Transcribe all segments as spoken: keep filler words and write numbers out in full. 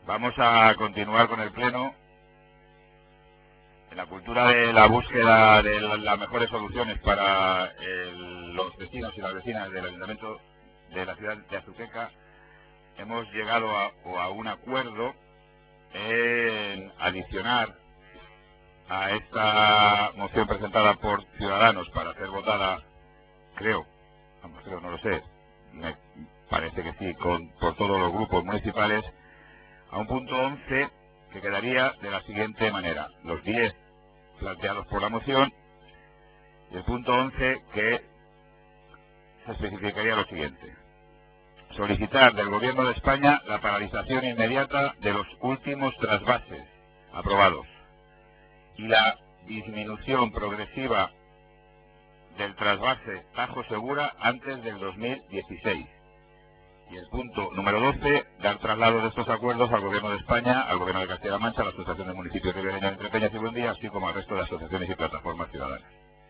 Vamos a continuar con el pleno. En la cultura de la búsqueda de las mejores soluciones para el, los vecinos y las vecinas del Ayuntamiento de la ciudad de Azuqueca, hemos llegado a, a un acuerdo en adicionar a esta moción presentada por Ciudadanos para ser votada, creo, vamos, creo, no lo sé, me parece que sí, con, por todos los grupos municipales, a un punto once que quedaría de la siguiente manera: los diez planteados por la moción y el punto once que se especificaría lo siguiente: solicitar del Gobierno de España la paralización inmediata de los últimos trasvases aprobados y la disminución progresiva del trasvase Tajo Segura antes del dos mil dieciséis. Y el punto número doce, dar traslado de estos acuerdos al Gobierno de España, al Gobierno de Castilla-La Mancha, a la Asociación de Municipios Ribereños Entre Peñas y Buendía, así como al resto de asociaciones y plataformas ciudadanas.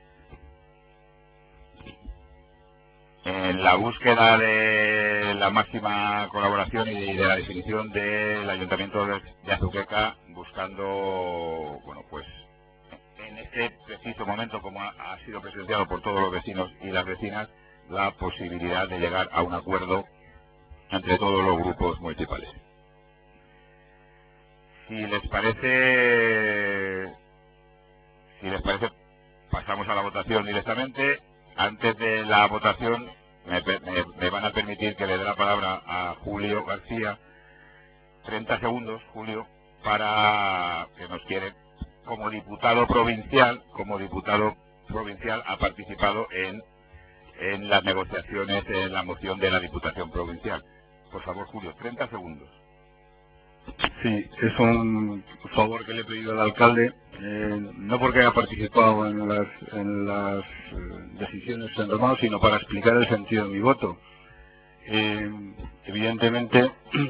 En la búsqueda de la máxima colaboración y de la definición del Ayuntamiento de Azuqueca, buscando, bueno, pues en este preciso momento, como ha, ha sido presenciado por todos los vecinos y las vecinas, la posibilidad de llegar a un acuerdo entre todos los grupos municipales. Si les parece, si les parece, pasamos a la votación directamente. Antes de la votación, me, me, me van a permitir que le dé la palabra a Julio García, treinta segundos, Julio, para que nos quiere, como diputado provincial, como diputado provincial ha participado en, en las negociaciones, en la moción de la Diputación Provincial. Por favor, Julio, treinta segundos. Sí, es un favor que le he pedido al alcalde, eh, no porque haya participado en las, en las eh, decisiones que se han tomado, sino para explicar el sentido de mi voto. Eh, evidentemente,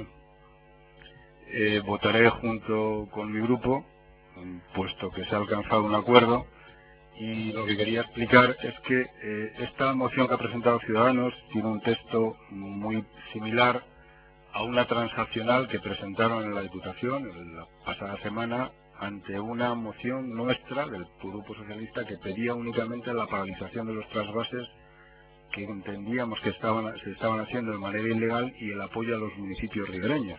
eh, votaré junto con mi grupo, puesto que se ha alcanzado un acuerdo, y lo que quería explicar es que eh, esta moción que ha presentado Ciudadanos tiene un texto muy similar a una transaccional que presentaron en la Diputación la pasada semana ante una moción nuestra del Grupo Socialista que pedía únicamente la paralización de los trasvases que entendíamos que estaban, se estaban haciendo de manera ilegal y el apoyo a los municipios ribereños.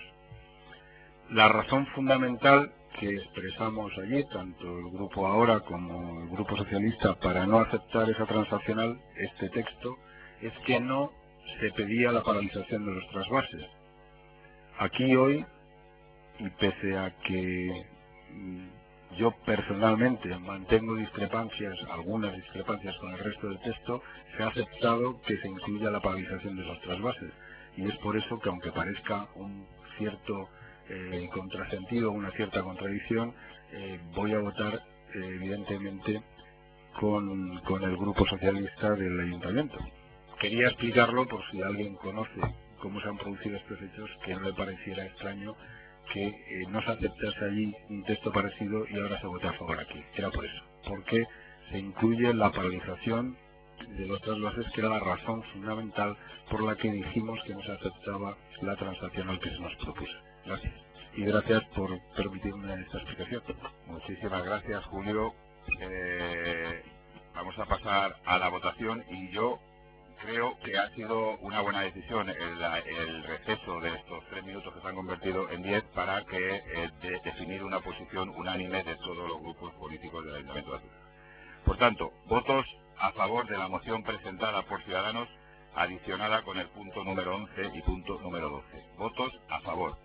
La razón fundamental que expresamos allí, tanto el Grupo Ahora como el Grupo Socialista, para no aceptar esa transaccional, este texto, es que no se pedía la paralización de los trasvases. Aquí hoy, y pese a que yo personalmente mantengo discrepancias, algunas discrepancias con el resto del texto, se ha aceptado que se incluya la paralización de los trasvases. Y es por eso que, aunque parezca un cierto eh, contrasentido, una cierta contradicción, eh, voy a votar eh, evidentemente con, con el Grupo Socialista del Ayuntamiento. Quería explicarlo por si alguien conoce cómo se han producido estos hechos, que no le pareciera extraño que eh, no se aceptase allí un texto parecido y ahora se vote a favor aquí. Era por eso, porque se incluye la paralización de los trasvases, que era la razón fundamental por la que dijimos que no se aceptaba la transaccional que se nos propuso. Gracias. Y gracias por permitirme esta explicación. Muchísimas gracias, Julio. Eh, vamos a pasar a la votación y yo creo que ha sido una buena decisión el, el receso de estos tres minutos que se han convertido en diez para que eh, de, definir una posición unánime de todos los grupos políticos del Ayuntamiento de Azuqueca. Por tanto, votos a favor de la moción presentada por Ciudadanos, adicionada con el punto número once y punto número doce. Votos a favor.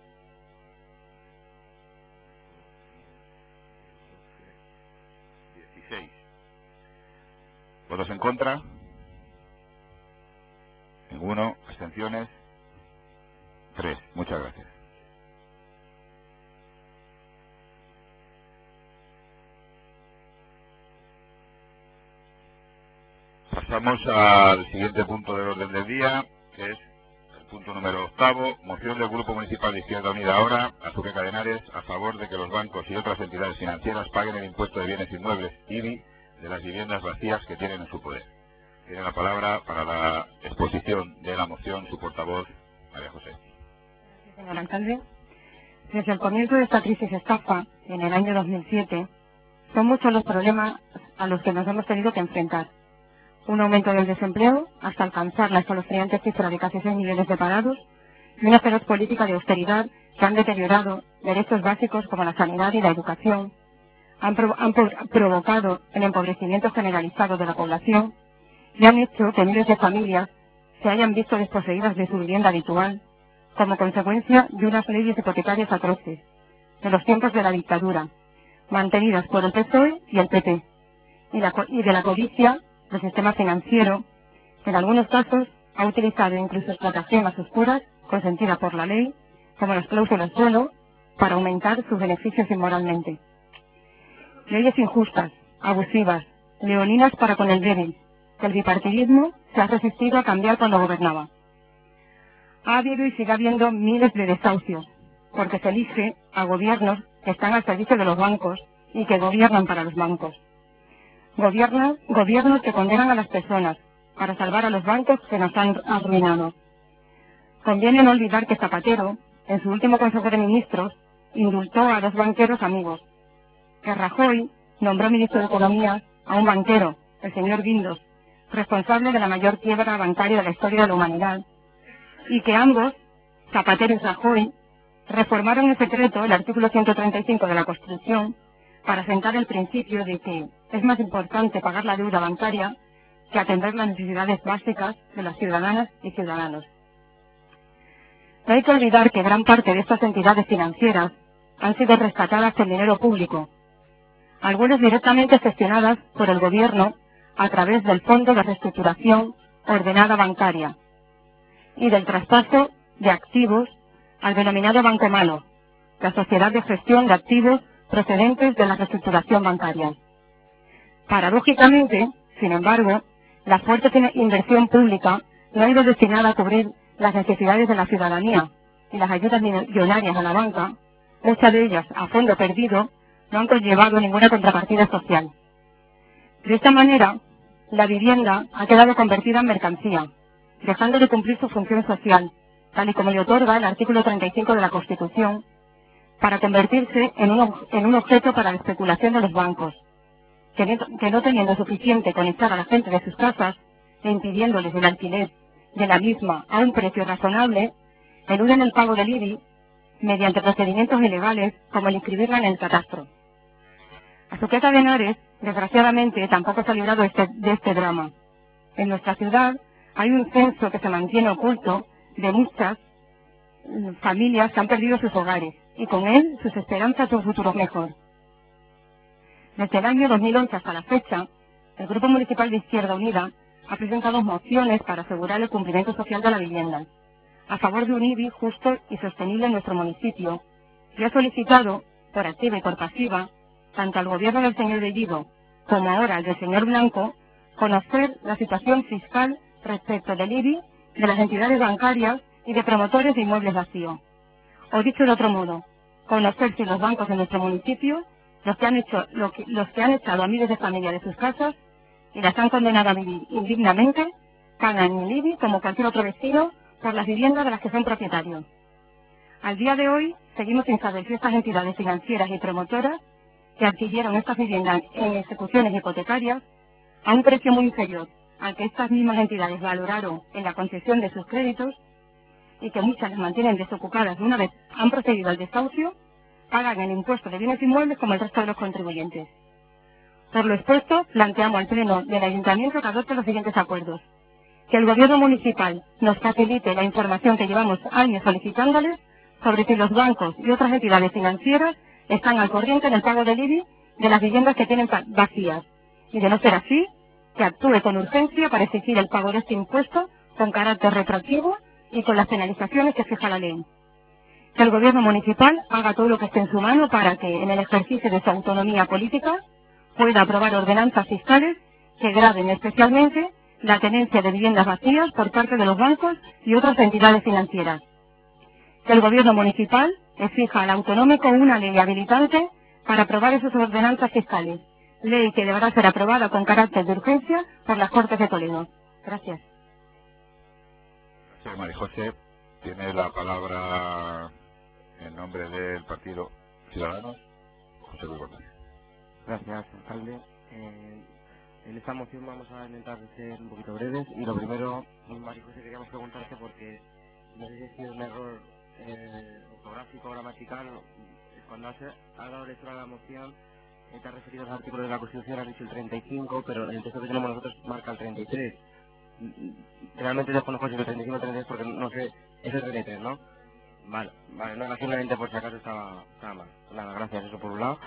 dieciséis. ¿Votos en contra? Ninguno. ¿Abstenciones? Tres. Muchas gracias. Pasamos al siguiente punto del orden del día, que es el punto número octavo, moción del Grupo Municipal de Izquierda Unida Ahora, Azuqueca de Henares, a favor de que los bancos y otras entidades financieras paguen el impuesto de bienes inmuebles, I B I, de las viviendas vacías que tienen en su poder. Tiene la palabra para la exposición de la moción su portavoz, María José. Señor alcalde, Desde el comienzo de esta crisis estafa, en el año dos mil siete, son muchos los problemas a los que nos hemos tenido que enfrentar. Un aumento del desempleo hasta alcanzar la escalofriante cifra de casi seis millones de parados y una feroz política de austeridad que han deteriorado derechos básicos como la sanidad y la educación, han, pro han pro provocado el empobrecimiento generalizado de la población y han hecho que miles de familias se hayan visto desposeídas de su vivienda habitual como consecuencia de unas leyes hipotecarias atroces de los tiempos de la dictadura, mantenidas por el P S O E y el P P, y, la, y de la codicia del sistema financiero, que en algunos casos ha utilizado incluso estratagemas oscuras consentidas por la ley, como las cláusulas suelo, para aumentar sus beneficios inmoralmente. Leyes injustas, abusivas, leoninas para con el débil, que el bipartidismo se ha resistido a cambiar cuando gobernaba. Ha habido y sigue habiendo miles de desahucios, porque se elige a gobiernos que están al servicio de los bancos y que gobiernan para los bancos. Gobiernos, gobiernos que condenan a las personas para salvar a los bancos que nos han arruinado. Conviene no olvidar que Zapatero, en su último Consejo de Ministros, indultó a dos banqueros amigos, que Rajoy nombró ministro de Economía a un banquero, el señor Guindos, responsable de la mayor quiebra bancaria de la historia de la humanidad, y que ambos, Zapatero y Rajoy, reformaron en secreto el artículo ciento treinta y cinco de la Constitución para sentar el principio de que es más importante pagar la deuda bancaria que atender las necesidades básicas de las ciudadanas y ciudadanos. No hay que olvidar que gran parte de estas entidades financieras han sido rescatadas con dinero público, algunas directamente gestionadas por el Gobierno a través del Fondo de Reestructuración Ordenada Bancaria y del traspaso de activos al denominado Banco Malo, la sociedad de gestión de activos procedentes de la reestructuración bancaria. Paradójicamente, sin embargo, la fuerte inversión pública no ha ido destinada a cubrir las necesidades de la ciudadanía y las ayudas millonarias a la banca, muchas de ellas a fondo perdido, no han conllevado ninguna contrapartida social. De esta manera, la vivienda ha quedado convertida en mercancía, dejando de cumplir su función social, tal y como le otorga el artículo treinta y cinco de la Constitución, para convertirse en un, en un objeto para la especulación de los bancos, que no, que no teniendo suficiente conectar a la gente de sus casas e impidiéndoles el alquiler de la misma a un precio razonable, eluden el pago del I B I mediante procedimientos ilegales como el inscribirla en el catastro. Azuqueca de Henares, desgraciadamente, tampoco se ha librado este, de este drama. En nuestra ciudad hay un censo que se mantiene oculto de muchas familias que han perdido sus hogares y con él sus esperanzas de un futuro mejor. Desde el año dos mil once hasta la fecha, el Grupo Municipal de Izquierda Unida ha presentado mociones para asegurar el cumplimiento social de la vivienda, a favor de un I B I justo y sostenible en nuestro municipio, y ha solicitado, por activa y por pasiva, tanto al gobierno del señor Bellido como ahora al del señor Blanco, conocer la situación fiscal respecto del I B I, de las entidades bancarias y de promotores de inmuebles vacíos. O dicho de otro modo, conocer si los bancos de nuestro municipio, los que han hecho, lo que, los que han echado a miles de familias de sus casas y las han condenado a vivir indignamente, pagan el I B I como cualquier otro vecino por las viviendas de las que son propietarios. Al día de hoy, seguimos sin saber si estas entidades financieras y promotoras que adquirieron estas viviendas en ejecuciones hipotecarias a un precio muy inferior al que estas mismas entidades valoraron en la concesión de sus créditos y que muchas las mantienen desocupadas de una vez han procedido al desahucio, pagan el impuesto de bienes inmuebles como el resto de los contribuyentes. Por lo expuesto, planteamos al Pleno del Ayuntamiento que adopte los siguientes acuerdos. Que el Gobierno municipal nos facilite la información que llevamos años solicitándoles sobre si los bancos y otras entidades financieras están al corriente en el pago del I B I de las viviendas que tienen vacías. Y de no ser así, que actúe con urgencia para exigir el pago de este impuesto con carácter retroactivo y con las penalizaciones que fija la ley. Que el Gobierno municipal haga todo lo que esté en su mano para que, en el ejercicio de su autonomía política, pueda aprobar ordenanzas fiscales que graven especialmente la tenencia de viviendas vacías por parte de los bancos y otras entidades financieras. Que el Gobierno municipal exija al autonómico una ley habilitante para aprobar esas ordenanzas fiscales, ley que deberá ser aprobada con carácter de urgencia por las Cortes de Toledo. Gracias. Sí, María José, tiene la palabra en nombre del Partido Ciudadanos, José Luis González. Gracias, alcalde. Eh, en esta moción vamos a intentar ser un poquito breves y lo primero, María José, queríamos preguntarte porque no sé si ha sido un error eh, ortográfico o gramatical. Cuando has, has dado lectura a la moción, eh, te has referido al artículo de la Constitución, has dicho el treinta y cinco, pero en el texto que tenemos nosotros marca el treinta y tres. Realmente desconozco si el treinta y cinco o el treinta y tres porque no sé, es el treinta y tres, ¿no? Vale, vale, no, simplemente por si acaso estaba, estaba mal. Nada, gracias, eso por un lado.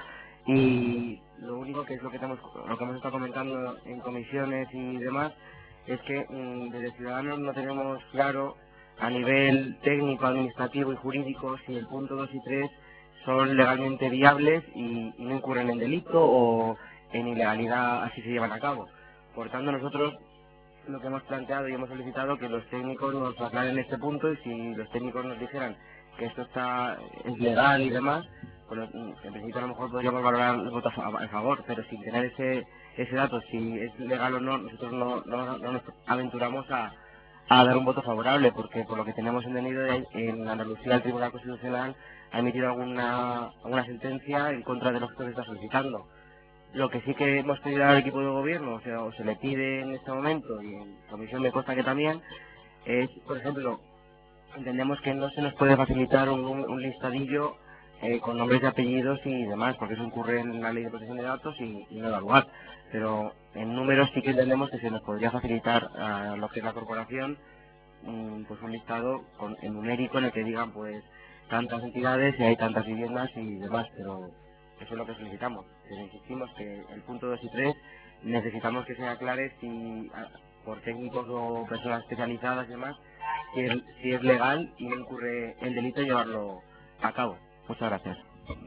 Y lo único que es lo que tenemos, lo que hemos estado comentando en comisiones y demás, es que mmm, desde Ciudadanos no tenemos claro a nivel técnico, administrativo y jurídico si el punto dos y tres son legalmente viables y, y no incurren en delito o en ilegalidad así se llevan a cabo. Por tanto, nosotros lo que hemos planteado y hemos solicitado que los técnicos nos aclaren este punto, y si los técnicos nos dijeran que esto está es legal y demás, pues en principio a lo mejor podríamos valorar el voto a favor, pero sin tener ese ese dato, si es legal o no, nosotros no, no, no nos aventuramos a, a dar un voto favorable, porque por lo que tenemos entendido en Andalucía el Tribunal Constitucional ha emitido alguna, alguna sentencia en contra de lo que se está solicitando. Lo que sí que hemos pedido al equipo de gobierno, o sea, o se le pide en este momento, y en comisión me consta que también, es, por ejemplo, entendemos que no se nos puede facilitar un, un listadillo eh, con nombres y apellidos y demás, porque eso incurre en la ley de protección de datos y, y no da lugar. Pero en números sí que entendemos que se nos podría facilitar a lo que es la corporación um, pues un listado con, en numérico en el que digan pues tantas entidades y hay tantas viviendas y demás, pero eso es lo que solicitamos. Pero insistimos que el punto dos y tres necesitamos que se aclare si por técnicos o personas especializadas y demás si es, si es legal y no incurre en delito llevarlo a cabo. Muchas gracias.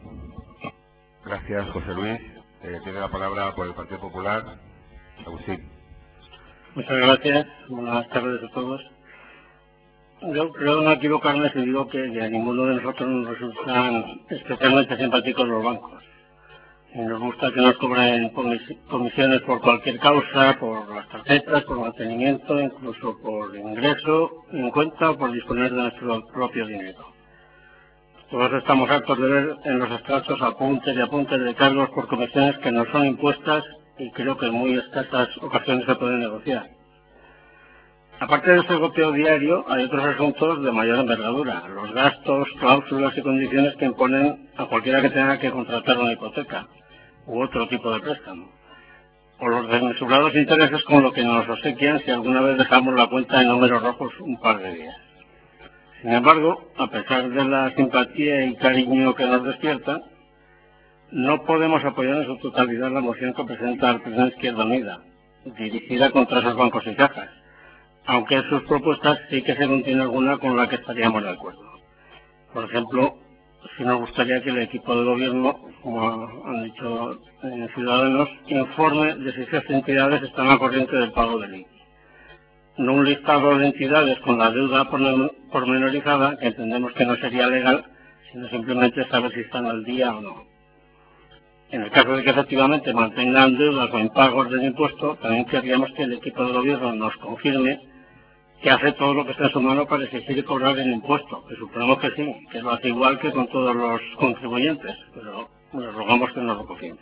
Gracias, José Luis. Eh, tiene la palabra por el Partido Popular, Agustín. Muchas gracias. Buenas tardes a todos. Yo creo no equivocarme si digo que, que a ninguno de nosotros nos resultan especialmente simpáticos los bancos. Y nos gusta que nos cobren comisiones por cualquier causa, por las tarjetas, por mantenimiento, incluso por ingreso en cuenta o por disponer de nuestro propio dinero. Todos estamos hartos de ver en los extractos apuntes y apuntes de cargos por comisiones que nos son impuestas y creo que en muy escasas ocasiones se pueden negociar. Aparte de este goteo diario, hay otros asuntos de mayor envergadura, los gastos, cláusulas y condiciones que imponen a cualquiera que tenga que contratar una hipoteca u otro tipo de préstamo, o los desmesurados intereses con lo que nos obsequian si alguna vez dejamos la cuenta en números rojos un par de días. Sin embargo, a pesar de la simpatía y cariño que nos despierta, no podemos apoyar en su totalidad la moción que presenta el Partido Izquierda Unida, dirigida contra esos bancos y cajas, aunque en sus propuestas sí que se contiene alguna con la que estaríamos de acuerdo. Por ejemplo, si nos gustaría que el equipo de gobierno, como han dicho eh, Ciudadanos, informe de si esas entidades están al corriente del pago del I B I. No un listado de entidades con la deuda pormenorizada, que entendemos que no sería legal, sino simplemente saber si están al día o no. En el caso de que efectivamente mantengan deudas o impagos del impuesto, también querríamos que el equipo de gobierno nos confirme que hace todo lo que está en su mano para exigir cobrar el impuesto, que suponemos que sí, que lo hace igual que con todos los contribuyentes, pero les rogamos que nos lo confirme.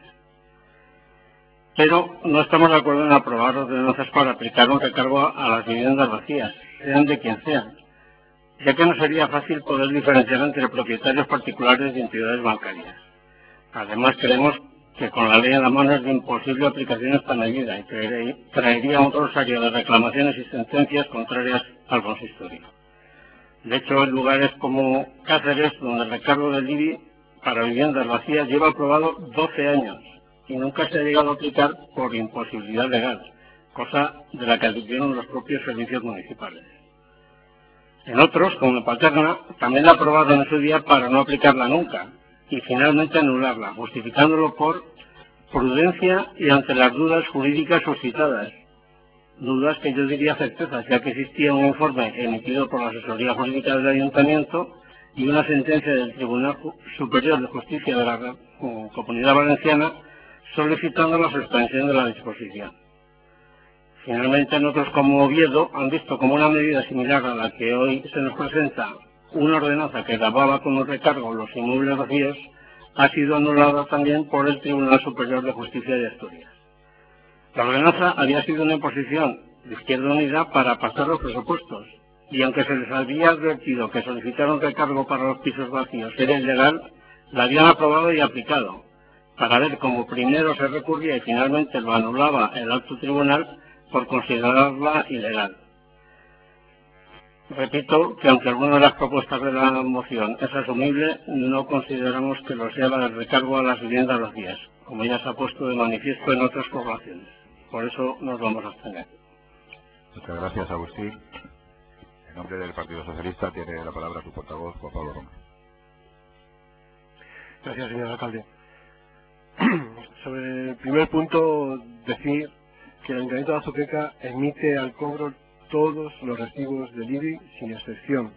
Pero no estamos de acuerdo en aprobar ordenanzas para aplicar un recargo a las viviendas vacías, sean de quien sean, ya que no sería fácil poder diferenciar entre propietarios particulares y entidades bancarias. Además, creemos que con la ley en la mano es de imposible aplicación esta medida y traería un rosario de reclamaciones y sentencias contrarias al consistorio. De hecho, en lugares como Cáceres, donde el recargo del I B I para viviendas vacías lleva aprobado doce años y nunca se ha llegado a aplicar por imposibilidad legal, cosa de la que advirtieron los propios servicios municipales. En otros, como en Paterna, también la aprobaron en su día para no aplicarla nunca y finalmente anularla, justificándolo por prudencia y ante las dudas jurídicas suscitadas. Dudas que yo diría certezas, ya que existía un informe emitido por la asesoría jurídica del Ayuntamiento y una sentencia del Tribunal Superior de Justicia de la Comunidad Valenciana solicitando la suspensión de la disposición. Finalmente, en otros como Oviedo han visto como una medida similar a la que hoy se nos presenta una ordenanza que grababa como recargo los inmuebles vacíos ha sido anulada también por el Tribunal Superior de Justicia de Asturias. La ordenanza había sido una imposición de Izquierda Unida para pasar los presupuestos, y aunque se les había advertido que solicitar un recargo para los pisos vacíos era ilegal, la habían aprobado y aplicado, para ver cómo primero se recurría y finalmente lo anulaba el alto tribunal por considerarla ilegal. Repito que aunque alguna de las propuestas de la moción es asumible, no consideramos que lo sea la del recargo a las viviendas vacías, como ya se ha puesto de manifiesto en otras poblaciones. Por eso nos vamos a abstener. Muchas gracias, Agustín. En nombre del Partido Socialista tiene la palabra su portavoz, Juan Pablo Román. Gracias, señor alcalde. Sobre el primer punto, decir que el Ayuntamiento de Azuqueca emite al cobro todos los recibos del I B I sin excepción.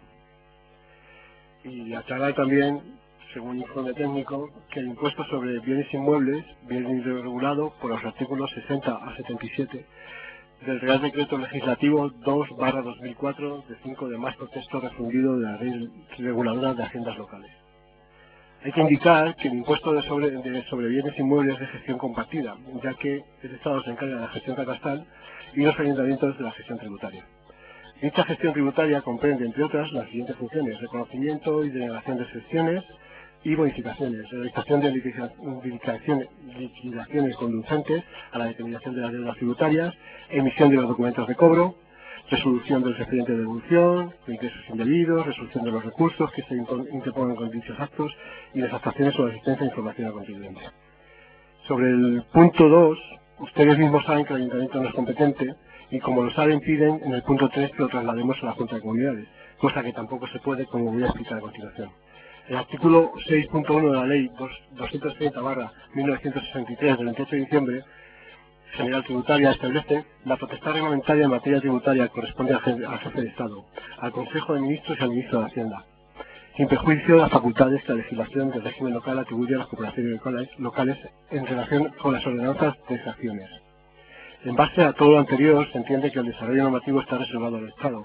Y aclarar también, según informe técnico, que el impuesto sobre bienes inmuebles viene regulado por los artículos sesenta a setenta y siete del Real Decreto Legislativo dos barra dos mil cuatro de cinco de marzo, texto refundido de la Ley Reguladora de Haciendas Locales. Hay que indicar que el impuesto de sobre, de sobre bienes inmuebles es de gestión compartida, ya que el Estado se encarga de la gestión catastral y los ayuntamientos de la gestión tributaria. Dicha gestión tributaria comprende, entre otras, las siguientes funciones: reconocimiento y denegación de excepciones y bonificaciones, realización de liquidaciones, liquidaciones conducentes a la determinación de las deudas tributarias, emisión de los documentos de cobro, resolución del expediente de devolución, de ingresos indebidos, resolución de los recursos que se interpongan con dichos actos y las actuaciones sobre asistencia e información al contribuyente. Sobre el punto dos, ustedes mismos saben que el ayuntamiento no es competente y, como lo saben, piden en el punto tres que lo traslademos a la Junta de Comunidades, cosa que tampoco se puede, como voy a explicar a continuación. El artículo seis punto uno de la Ley doscientos treinta barra mil novecientos sesenta y tres del veintiocho de diciembre General Tributaria establece la potestad reglamentaria en materia tributaria corresponde al jefe, al jefe de Estado, al Consejo de Ministros y al Ministro de Hacienda, sin perjuicio de las facultades que la legislación del régimen local atribuye a las corporaciones locales, locales en relación con las ordenanzas de extracciones. En base a todo lo anterior, se entiende que el desarrollo normativo está reservado al Estado.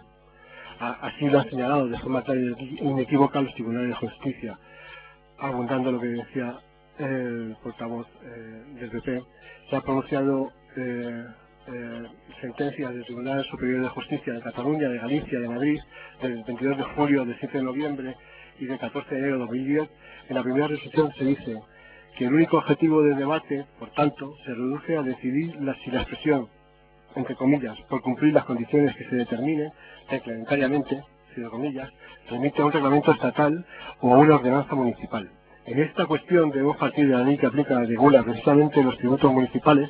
Así lo han señalado de forma clara y inequívoca los tribunales de justicia. Abundando lo que decía el portavoz eh, del P P, se ha pronunciado eh, eh, sentencias del Tribunal Superior de Justicia de Cataluña, de Galicia, de Madrid, del veintidós de julio, del siete de noviembre y del catorce de enero de dos mil diez. En la primera resolución se dice que el único objetivo del debate, por tanto, se reduce a decidir la, si la expresión, entre comillas, por cumplir las condiciones que se determinen reglamentariamente, entre comillas, remite a un reglamento estatal o a una ordenanza municipal. En esta cuestión debemos partir de la ley que aplica regula precisamente los tributos municipales,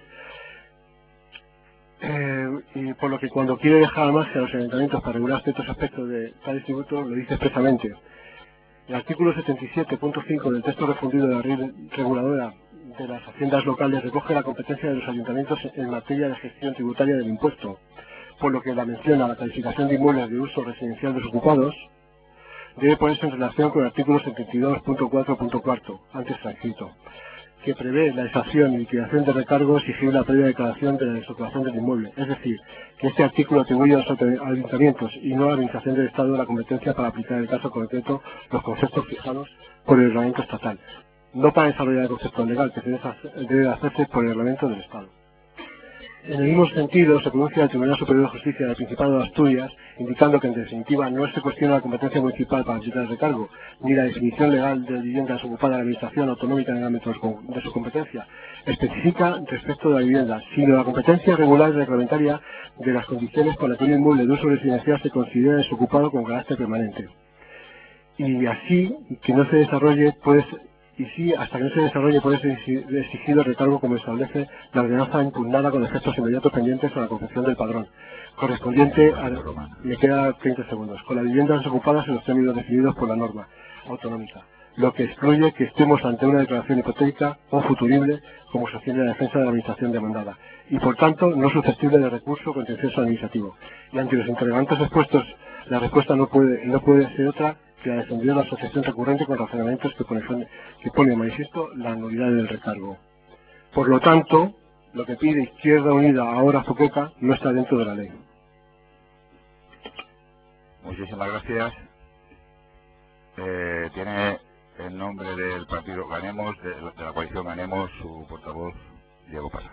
eh, y por lo que cuando quiere dejar al margen a los ayuntamientos para regular ciertos aspectos de tales tributos, lo dice expresamente. El artículo setenta y siete punto cinco del texto refundido de la Ley Reguladora de las Haciendas Locales recoge la competencia de los ayuntamientos en materia de gestión tributaria del impuesto, por lo que la mención a la calificación de inmuebles de uso residencial desocupados debe ponerse en relación con el artículo setenta y dos punto cuatro punto cuatro, antes transcrito, que prevé la extracción y liquidación de recargos y exigir la previa declaración de la desocupación del inmueble. Es decir, que este artículo atribuye a los ayuntamientos y no a la Administración del Estado la competencia para aplicar en el caso concreto los conceptos fijados por el reglamento estatal, no para desarrollar el concepto legal, que debe hacerse por el reglamento del Estado. En el mismo sentido, se pronuncia el Tribunal Superior de Justicia del Principado de Asturias, indicando que en definitiva no se cuestiona la competencia municipal para aplicar el recargo, ni la definición legal de vivienda desocupada de la Administración autonómica en el ámbito de su competencia específica respecto de la vivienda, sino la competencia regular y reglamentaria de las condiciones por las que un inmueble de uso residencial se considera desocupado con carácter permanente. Y así, que no se desarrolle, puede ser, y sí, hasta que no se desarrolle puede ser exigido el recargo como establece la ordenanza impugnada con efectos inmediatos pendientes a la confección del padrón, correspondiente a... Me queda treinta segundos. Con las viviendas desocupadas en los términos definidos por la norma autonómica, lo que excluye que estemos ante una declaración hipotética o futurible como sostiene la defensa de la administración demandada, y por tanto no susceptible de recurso contencioso administrativo. Y ante los interrogantes expuestos, la respuesta no puede, no puede ser otra que ha defendido la asociación recurrente con razonamientos que pone, que pone en manifiesto la nulidad del recargo. Por lo tanto, lo que pide Izquierda Unida ahora Azuqueca no está dentro de la ley. Muchísimas gracias. eh, tiene en nombre del partido Ganemos, de, de la coalición Ganemos, su portavoz Diego Pasa.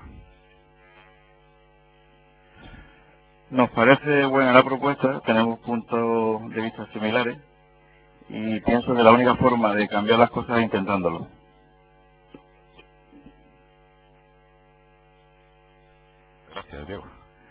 Nos parece buena la propuesta, tenemos puntos de vista similares y pienso que la única forma de cambiar las cosas es intentándolo. Gracias, Diego.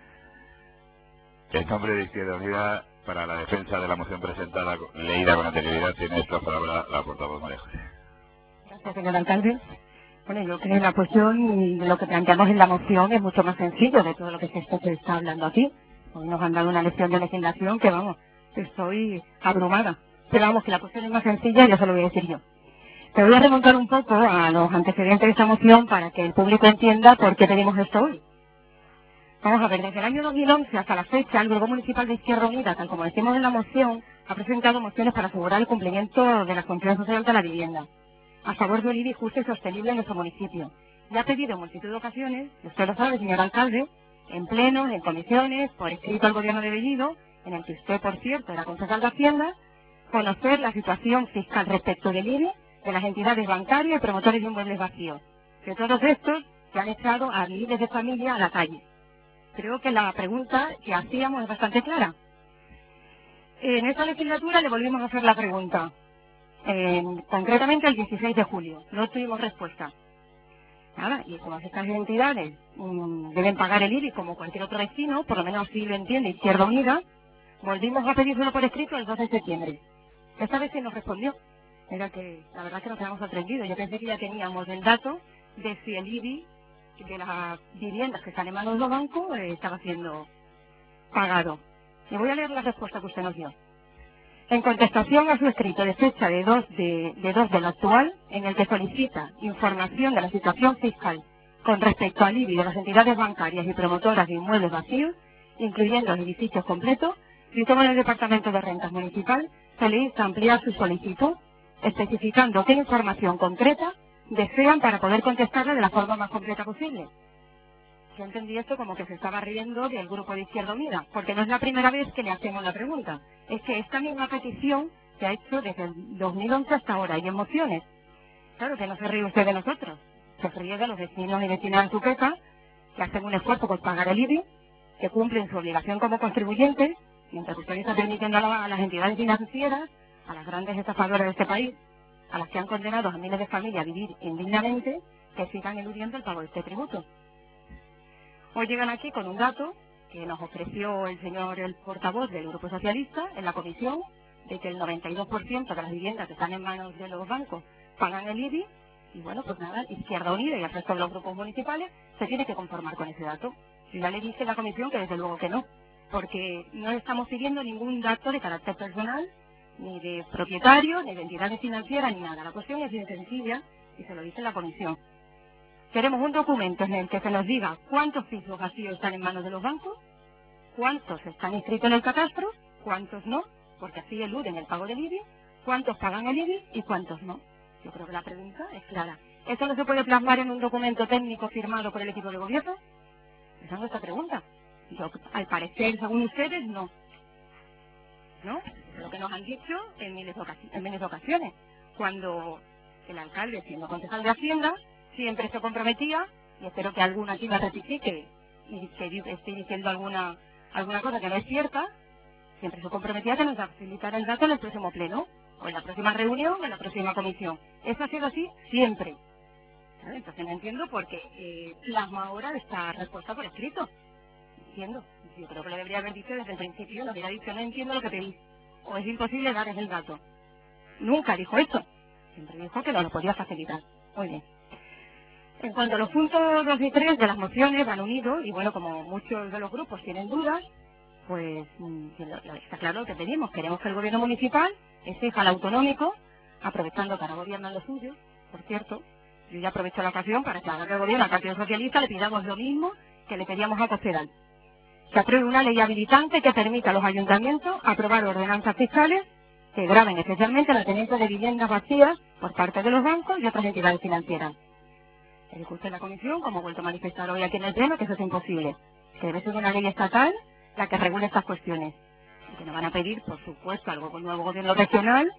En nombre de Izquierda Unida, para la defensa de la moción presentada, leída con anterioridad, tiene esta palabra la portavoz María José. Gracias, señor alcalde. Bueno, yo creo que la cuestión y lo que planteamos en la moción es mucho más sencillo de todo lo que se está, se está hablando aquí. Hoy nos han dado una lección de legislación que, vamos, estoy abrumada. Pero vamos, que la cuestión es más sencilla y ya se lo voy a decir yo. Te voy a remontar un poco a los antecedentes de esta moción para que el público entienda por qué pedimos esto hoy. Vamos a ver, desde el año dos mil once hasta la fecha, el Grupo Municipal de Izquierda Unida, tal como decimos en la moción, ha presentado mociones para asegurar el cumplimiento de la función social de la vivienda, a favor de un I B I justo y sostenible en nuestro municipio. Y ha pedido en multitud de ocasiones, usted lo sabe, señor alcalde, en plenos, en comisiones, por escrito al gobierno de Bellido, en el que usted, por cierto, era concejal de Hacienda, conocer la situación fiscal respecto del I B I, de las entidades bancarias y promotores de inmuebles vacíos, de todos estos que han echado a miles de familias a la calle. Creo que la pregunta que hacíamos es bastante clara. En esta legislatura le volvimos a hacer la pregunta, eh, concretamente el dieciséis de julio. No tuvimos respuesta. Nada, y como estas entidades um, deben pagar el I B I como cualquier otro vecino, por lo menos así lo entiende Izquierda Unida, volvimos a pedírselo por escrito el doce de septiembre. Esta vez se nos respondió. Era que la verdad que nos quedamos sorprendidos. Yo pensé que ya teníamos el dato de si el I B I de las viviendas que están en manos de los bancos eh, estaba siendo pagado. Y voy a leer la respuesta que usted nos dio. En contestación a su escrito de fecha de dos de, de dos del actual, en el que solicita información de la situación fiscal con respecto al I B I de las entidades bancarias y promotoras de inmuebles vacíos, incluyendo los edificios completos, y como en el Departamento de Rentas Municipal, se le insta a ampliar su solicitud, especificando qué información concreta desean para poder contestarle de la forma más completa posible. Yo entendí esto como que se estaba riendo del Grupo de Izquierda Unida, porque no es la primera vez que le hacemos la pregunta. Es que esta misma petición se ha hecho desde el dos mil once hasta ahora, y en mociones. Claro que no se ríe usted de nosotros, se ríe de los vecinos y vecinas de Azuqueca, que hacen un esfuerzo por pagar el I B I, que cumplen su obligación como contribuyentes, mientras usted está permitiendo a, la, a las entidades financieras, a las grandes estafadoras de este país, a las que han condenado a miles de familias a vivir indignamente, que sigan eludiendo el pago de este tributo. Hoy llegan aquí con un dato que nos ofreció el señor el portavoz del Grupo Socialista en la comisión, de que el noventa y dos por ciento de las viviendas que están en manos de los bancos pagan el I B I, y bueno, pues nada, Izquierda Unida y el resto de los grupos municipales se tiene que conformar con ese dato. Y ya le dije en la comisión que desde luego que no, porque no estamos pidiendo ningún dato de carácter personal, ni de propietarios, ni de entidades financieras, ni nada. La cuestión es bien sencilla y se lo dice en la comisión. Queremos un documento en el que se nos diga cuántos pisos vacíos están en manos de los bancos, cuántos están inscritos en el catastro, cuántos no, porque así eluden el pago del I B I, cuántos pagan el I B I y cuántos no. Yo creo que la pregunta es clara. ¿Eso no se puede plasmar en un documento técnico firmado por el equipo de gobierno? Esa es nuestra pregunta. Yo, al parecer, según ustedes, no. ¿No? Lo que nos han dicho en miles de ocasiones, en miles de ocasiones, cuando el alcalde, siendo concejal de Hacienda, siempre se comprometía, y espero que alguna aquí la rectifique y que esté diciendo alguna alguna cosa que no es cierta, siempre se comprometía que nos facilitara el dato en el próximo pleno, o en la próxima reunión, o en la próxima comisión. Eso ha sido así siempre. ¿Vale? Entonces no entiendo por qué eh, plasma ahora esta respuesta por escrito. Entiendo. Yo creo que lo debería haber dicho desde el principio, lo hubiera dicho, no entiendo lo que pedís, o es imposible darles el dato. Nunca dijo eso. Siempre dijo que no lo podía facilitar. Muy bien. En cuanto a los puntos dos y tres de las mociones van unidos, y bueno, como muchos de los grupos tienen dudas, pues está claro lo que pedimos. Queremos que el gobierno municipal exija al autonómico, aprovechando para gobiernar lo suyo, por cierto. Yo ya aprovecho la ocasión para que al gobierno, al Partido Socialista, le pidamos lo mismo que le pedíamos a Cospedal. Se apruebe una ley habilitante que permita a los ayuntamientos aprobar ordenanzas fiscales que graven especialmente la tenencia de viviendas vacías por parte de los bancos y otras entidades financieras. Se dijo usted en la comisión, como he vuelto a manifestar hoy aquí en el pleno, que eso es imposible. Que debe ser una ley estatal la que regule estas cuestiones. Y que nos van a pedir, por supuesto, al nuevo gobierno regional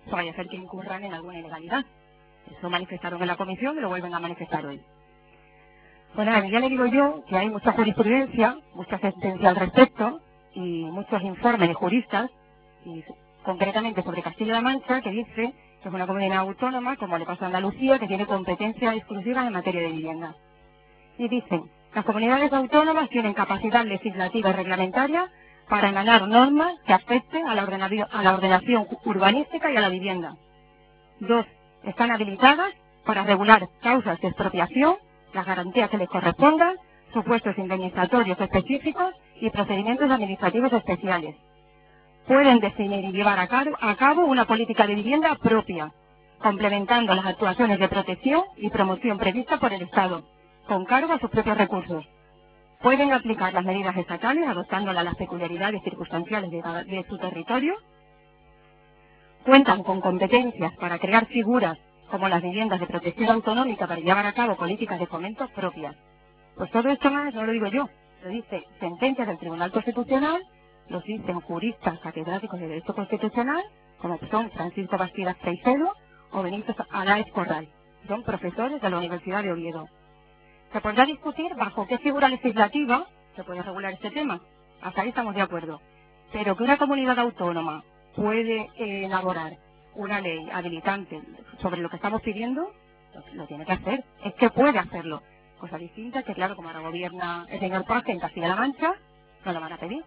eso vaya a ser que incurran en alguna ilegalidad. Eso manifestaron en la comisión y lo vuelven a manifestar hoy. Pues nada, ya le digo yo que hay mucha jurisprudencia, mucha sentencia al respecto y muchos informes de juristas, y concretamente sobre Castilla-La Mancha, que dice que es una comunidad autónoma, como le pasa a Andalucía, que tiene competencias exclusivas en materia de vivienda. Y dicen, las comunidades autónomas tienen capacidad legislativa y reglamentaria para emanar normas que afecten a la, a la ordenación urbanística y a la vivienda. Dos, están habilitadas para regular causas de expropiación, las garantías que les correspondan, supuestos indemnizatorios específicos y procedimientos administrativos especiales. Pueden definir y llevar a cabo, a cabo una política de vivienda propia, complementando las actuaciones de protección y promoción previstas por el Estado, con cargo a sus propios recursos. Pueden aplicar las medidas estatales adoptándolas a las peculiaridades circunstanciales de, de su territorio. Cuentan con competencias para crear figuras como las viviendas de protección autonómica para llevar a cabo políticas de fomento propias. Pues todo esto más no lo digo yo, lo dice sentencias del Tribunal Constitucional, lo dicen juristas catedráticos de Derecho Constitucional, como son Francisco Bastidas Caicedo o Benito Aláez Corral, son profesores de la Universidad de Oviedo. Se podrá discutir bajo qué figura legislativa se puede regular este tema, hasta ahí estamos de acuerdo, pero que una comunidad autónoma puede eh, elaborar una ley habilitante sobre lo que estamos pidiendo, lo, lo tiene que hacer, es que puede hacerlo. Cosa distinta que, claro, como ahora gobierna el señor Paje en Castilla-La Mancha, no lo van a pedir.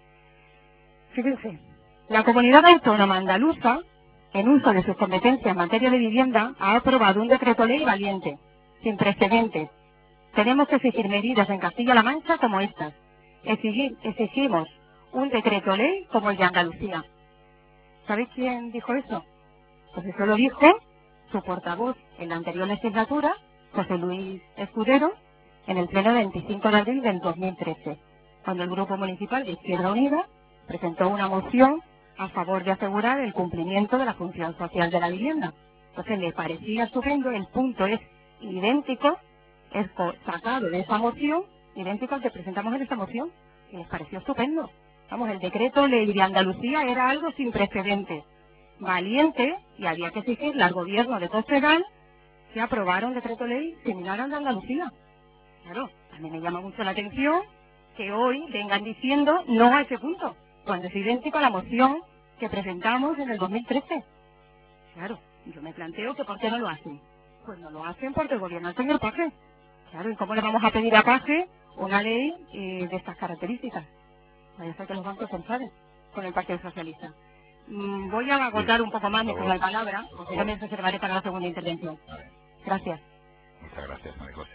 Fíjense, la comunidad autónoma andaluza, en uso de sus competencias en materia de vivienda, ha aprobado un decreto ley valiente, sin precedentes. Tenemos que exigir medidas en Castilla-La Mancha como estas. Exigir, exigimos un decreto ley como el de Andalucía. ¿Sabéis quién dijo eso? Pues eso lo dijo su portavoz en la anterior legislatura, José Luis Escudero, en el pleno veinticinco de abril del dos mil trece, cuando el Grupo Municipal de Izquierda Unida presentó una moción a favor de asegurar el cumplimiento de la función social de la vivienda. Entonces le parecía estupendo, el punto es idéntico, es sacado de esa moción, idéntico al que presentamos en esta moción, y les pareció estupendo. Vamos, el decreto ley de Andalucía era algo sin precedentes, valiente, y había que exigirle al gobierno de Cospedal que aprobara un decreto ley similar al de Andalucía. Claro, a mí me llama mucho la atención que hoy vengan diciendo no a ese punto, cuando es idéntico a la moción que presentamos en el dos mil trece. Claro, yo me planteo que ¿por qué no lo hacen? Pues no lo hacen porque gobierna el señor Paje. Claro, ¿y cómo le vamos a pedir a Paje una ley eh, de estas características? Vaya a ser que los bancos se enfaden con el Partido Socialista. Mm, voy a agotar sí, un poco más mi turno de palabra, porque yo me reservaré para la segunda intervención. Gracias. Muchas gracias, María José.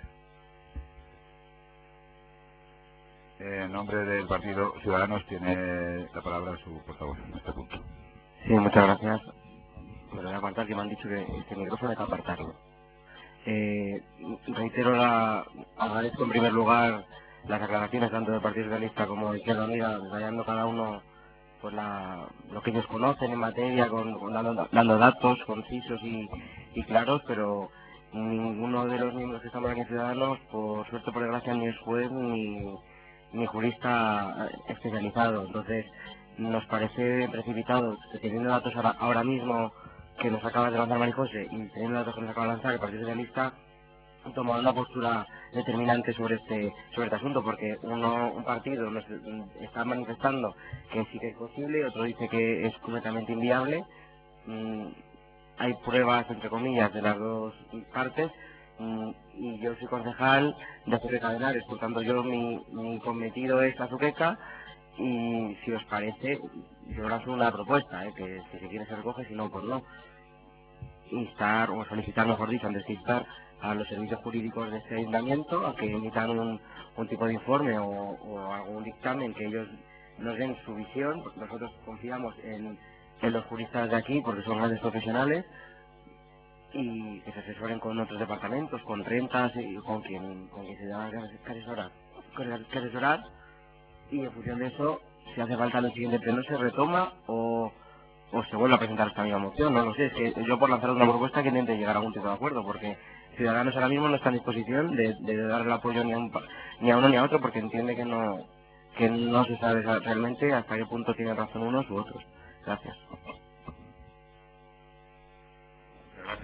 En nombre del Partido Ciudadanos tiene la palabra su portavoz en este punto. Sí, muchas gracias. Me lo voy a apartar, que me han dicho que este micrófono hay que apartarlo. Eh, reitero la... agradezco en primer lugar las aclaraciones tanto del Partido Socialista como de Izquierda Unida, detallando cada uno pues la, lo que ellos conocen en materia, con, con dando, dando datos concisos y, y claros, pero ninguno de los miembros que estamos aquí en Ciudadanos, por suerte por desgracia, ni es juez ni, ni jurista especializado. Entonces nos parece precipitado que teniendo datos ahora, ahora mismo que nos acaba de lanzar María José y teniendo datos que nos acaba de lanzar el Partido Socialista, tomar una postura determinante sobre este sobre este asunto, porque uno un partido nos está manifestando que sí que es posible y otro dice que es completamente inviable. Mm, hay pruebas entre comillas de las dos partes, mm, y yo soy concejal de Azuqueca de Henares, por tanto yo mi, mi cometido es Azuqueca, y si os parece yo lanzo una propuesta, ¿eh? que si se quiere se recoge, si no pues no. Instar, o solicitar mejor dicho, antes que instar a los servicios jurídicos de este ayuntamiento a que emitan un, un tipo de informe o, o algún dictamen que ellos nos den su visión. Nosotros confiamos en, en los juristas de aquí porque son grandes profesionales, y que se asesoren con otros departamentos, con rentas y con quien, con quien se tenga que asesorar, que asesorar, y en función de eso, si hace falta en el siguiente pleno se retoma o o se vuelve a presentar esta misma moción, no lo sé. Es que yo por lanzar una propuesta que intente llegar a algún tipo de acuerdo, porque Ciudadanos ahora mismo no está en disposición de, de dar el apoyo ni a, un, ni a uno ni a otro, porque entiende que no que no se sabe realmente hasta qué punto tienen razón unos u otros. Gracias.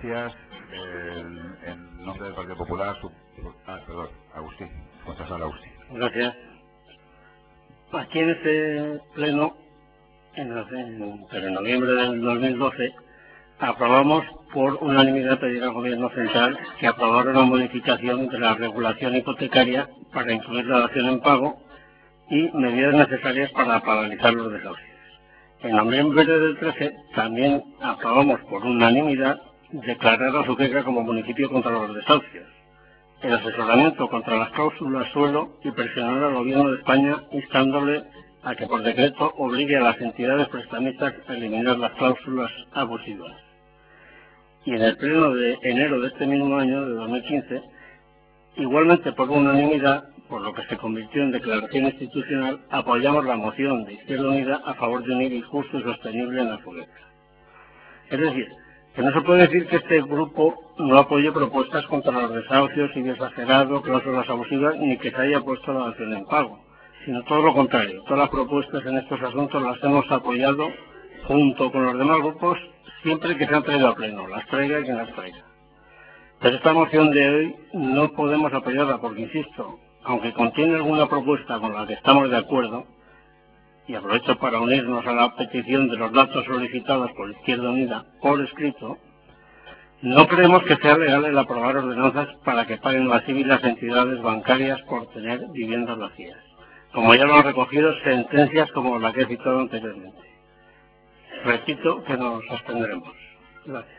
gracias. El, en nombre del Partido Popular, su, ah, perdón, Agustín, concejal Agustín. Gracias. Aquí en este pleno, en, en, pero en noviembre del dos mil doce, aprobamos por unanimidad pedir al Gobierno central que aprobara una modificación de la regulación hipotecaria para incluir la dación en pago y medidas necesarias para paralizar los desahucios. En noviembre del trece también aprobamos por unanimidad declarar a Azuqueca como municipio contra los desahucios, el asesoramiento contra las cláusulas suelo y presionar al Gobierno de España instándole a que por decreto obligue a las entidades prestamistas a eliminar las cláusulas abusivas. Y en el pleno de enero de este mismo año, de dos mil quince, igualmente por unanimidad, por lo que se convirtió en declaración institucional, apoyamos la moción de Izquierda Unida a favor de un I B I justo y sostenible en Azuqueca. Es decir, que no se puede decir que este grupo no apoye propuestas contra los desahucios y exagerado, cláusulas abusivas, ni que se haya puesto la dación en pago, sino todo lo contrario. Todas las propuestas en estos asuntos las hemos apoyado junto con los demás grupos siempre que se han traído a pleno, las traiga quien las traiga. Pero esta moción de hoy no podemos apoyarla porque, insisto, aunque contiene alguna propuesta con la que estamos de acuerdo, y aprovecho para unirnos a la petición de los datos solicitados por Izquierda Unida por escrito, no creemos que sea legal el aprobar ordenanzas para que paguen las I B I las entidades bancarias por tener viviendas vacías, como ya lo han recogido sentencias como la que he citado anteriormente. Repito que nos abstendremos. Gracias.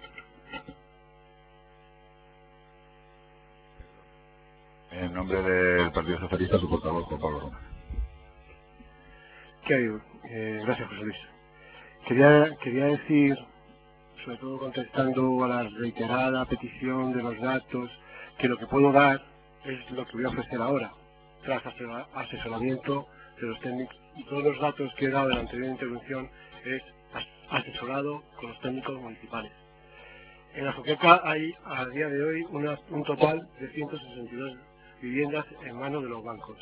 En nombre del Partido Socialista, su portavoz, Juan Pablo Román. ¿Qué hay? Eh, gracias, José Luis. Quería, quería decir, sobre todo contestando a la reiterada petición de los datos, que lo que puedo dar es lo que voy a ofrecer ahora, tras asesoramiento de los técnicos. Y todos los datos que he dado en la anterior intervención es asesorado con los técnicos municipales. En Azuqueca hay a día de hoy una, un total de ciento sesenta y dos viviendas en manos de los bancos,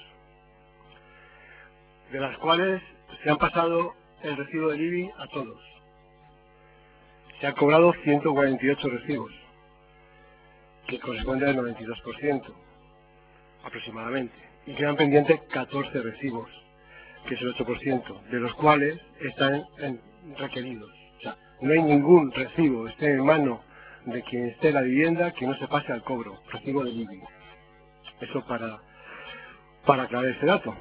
de las cuales se han pasado el recibo del I B I a todos. Se han cobrado ciento cuarenta y ocho recibos, que corresponde al noventa y dos por ciento aproximadamente, y quedan pendientes catorce recibos, que es el ocho por ciento, de los cuales están en requeridos. O sea, no hay ningún recibo esté en mano de quien esté en la vivienda que no se pase al cobro, recibo del I B I. Eso para, para aclarar ese dato.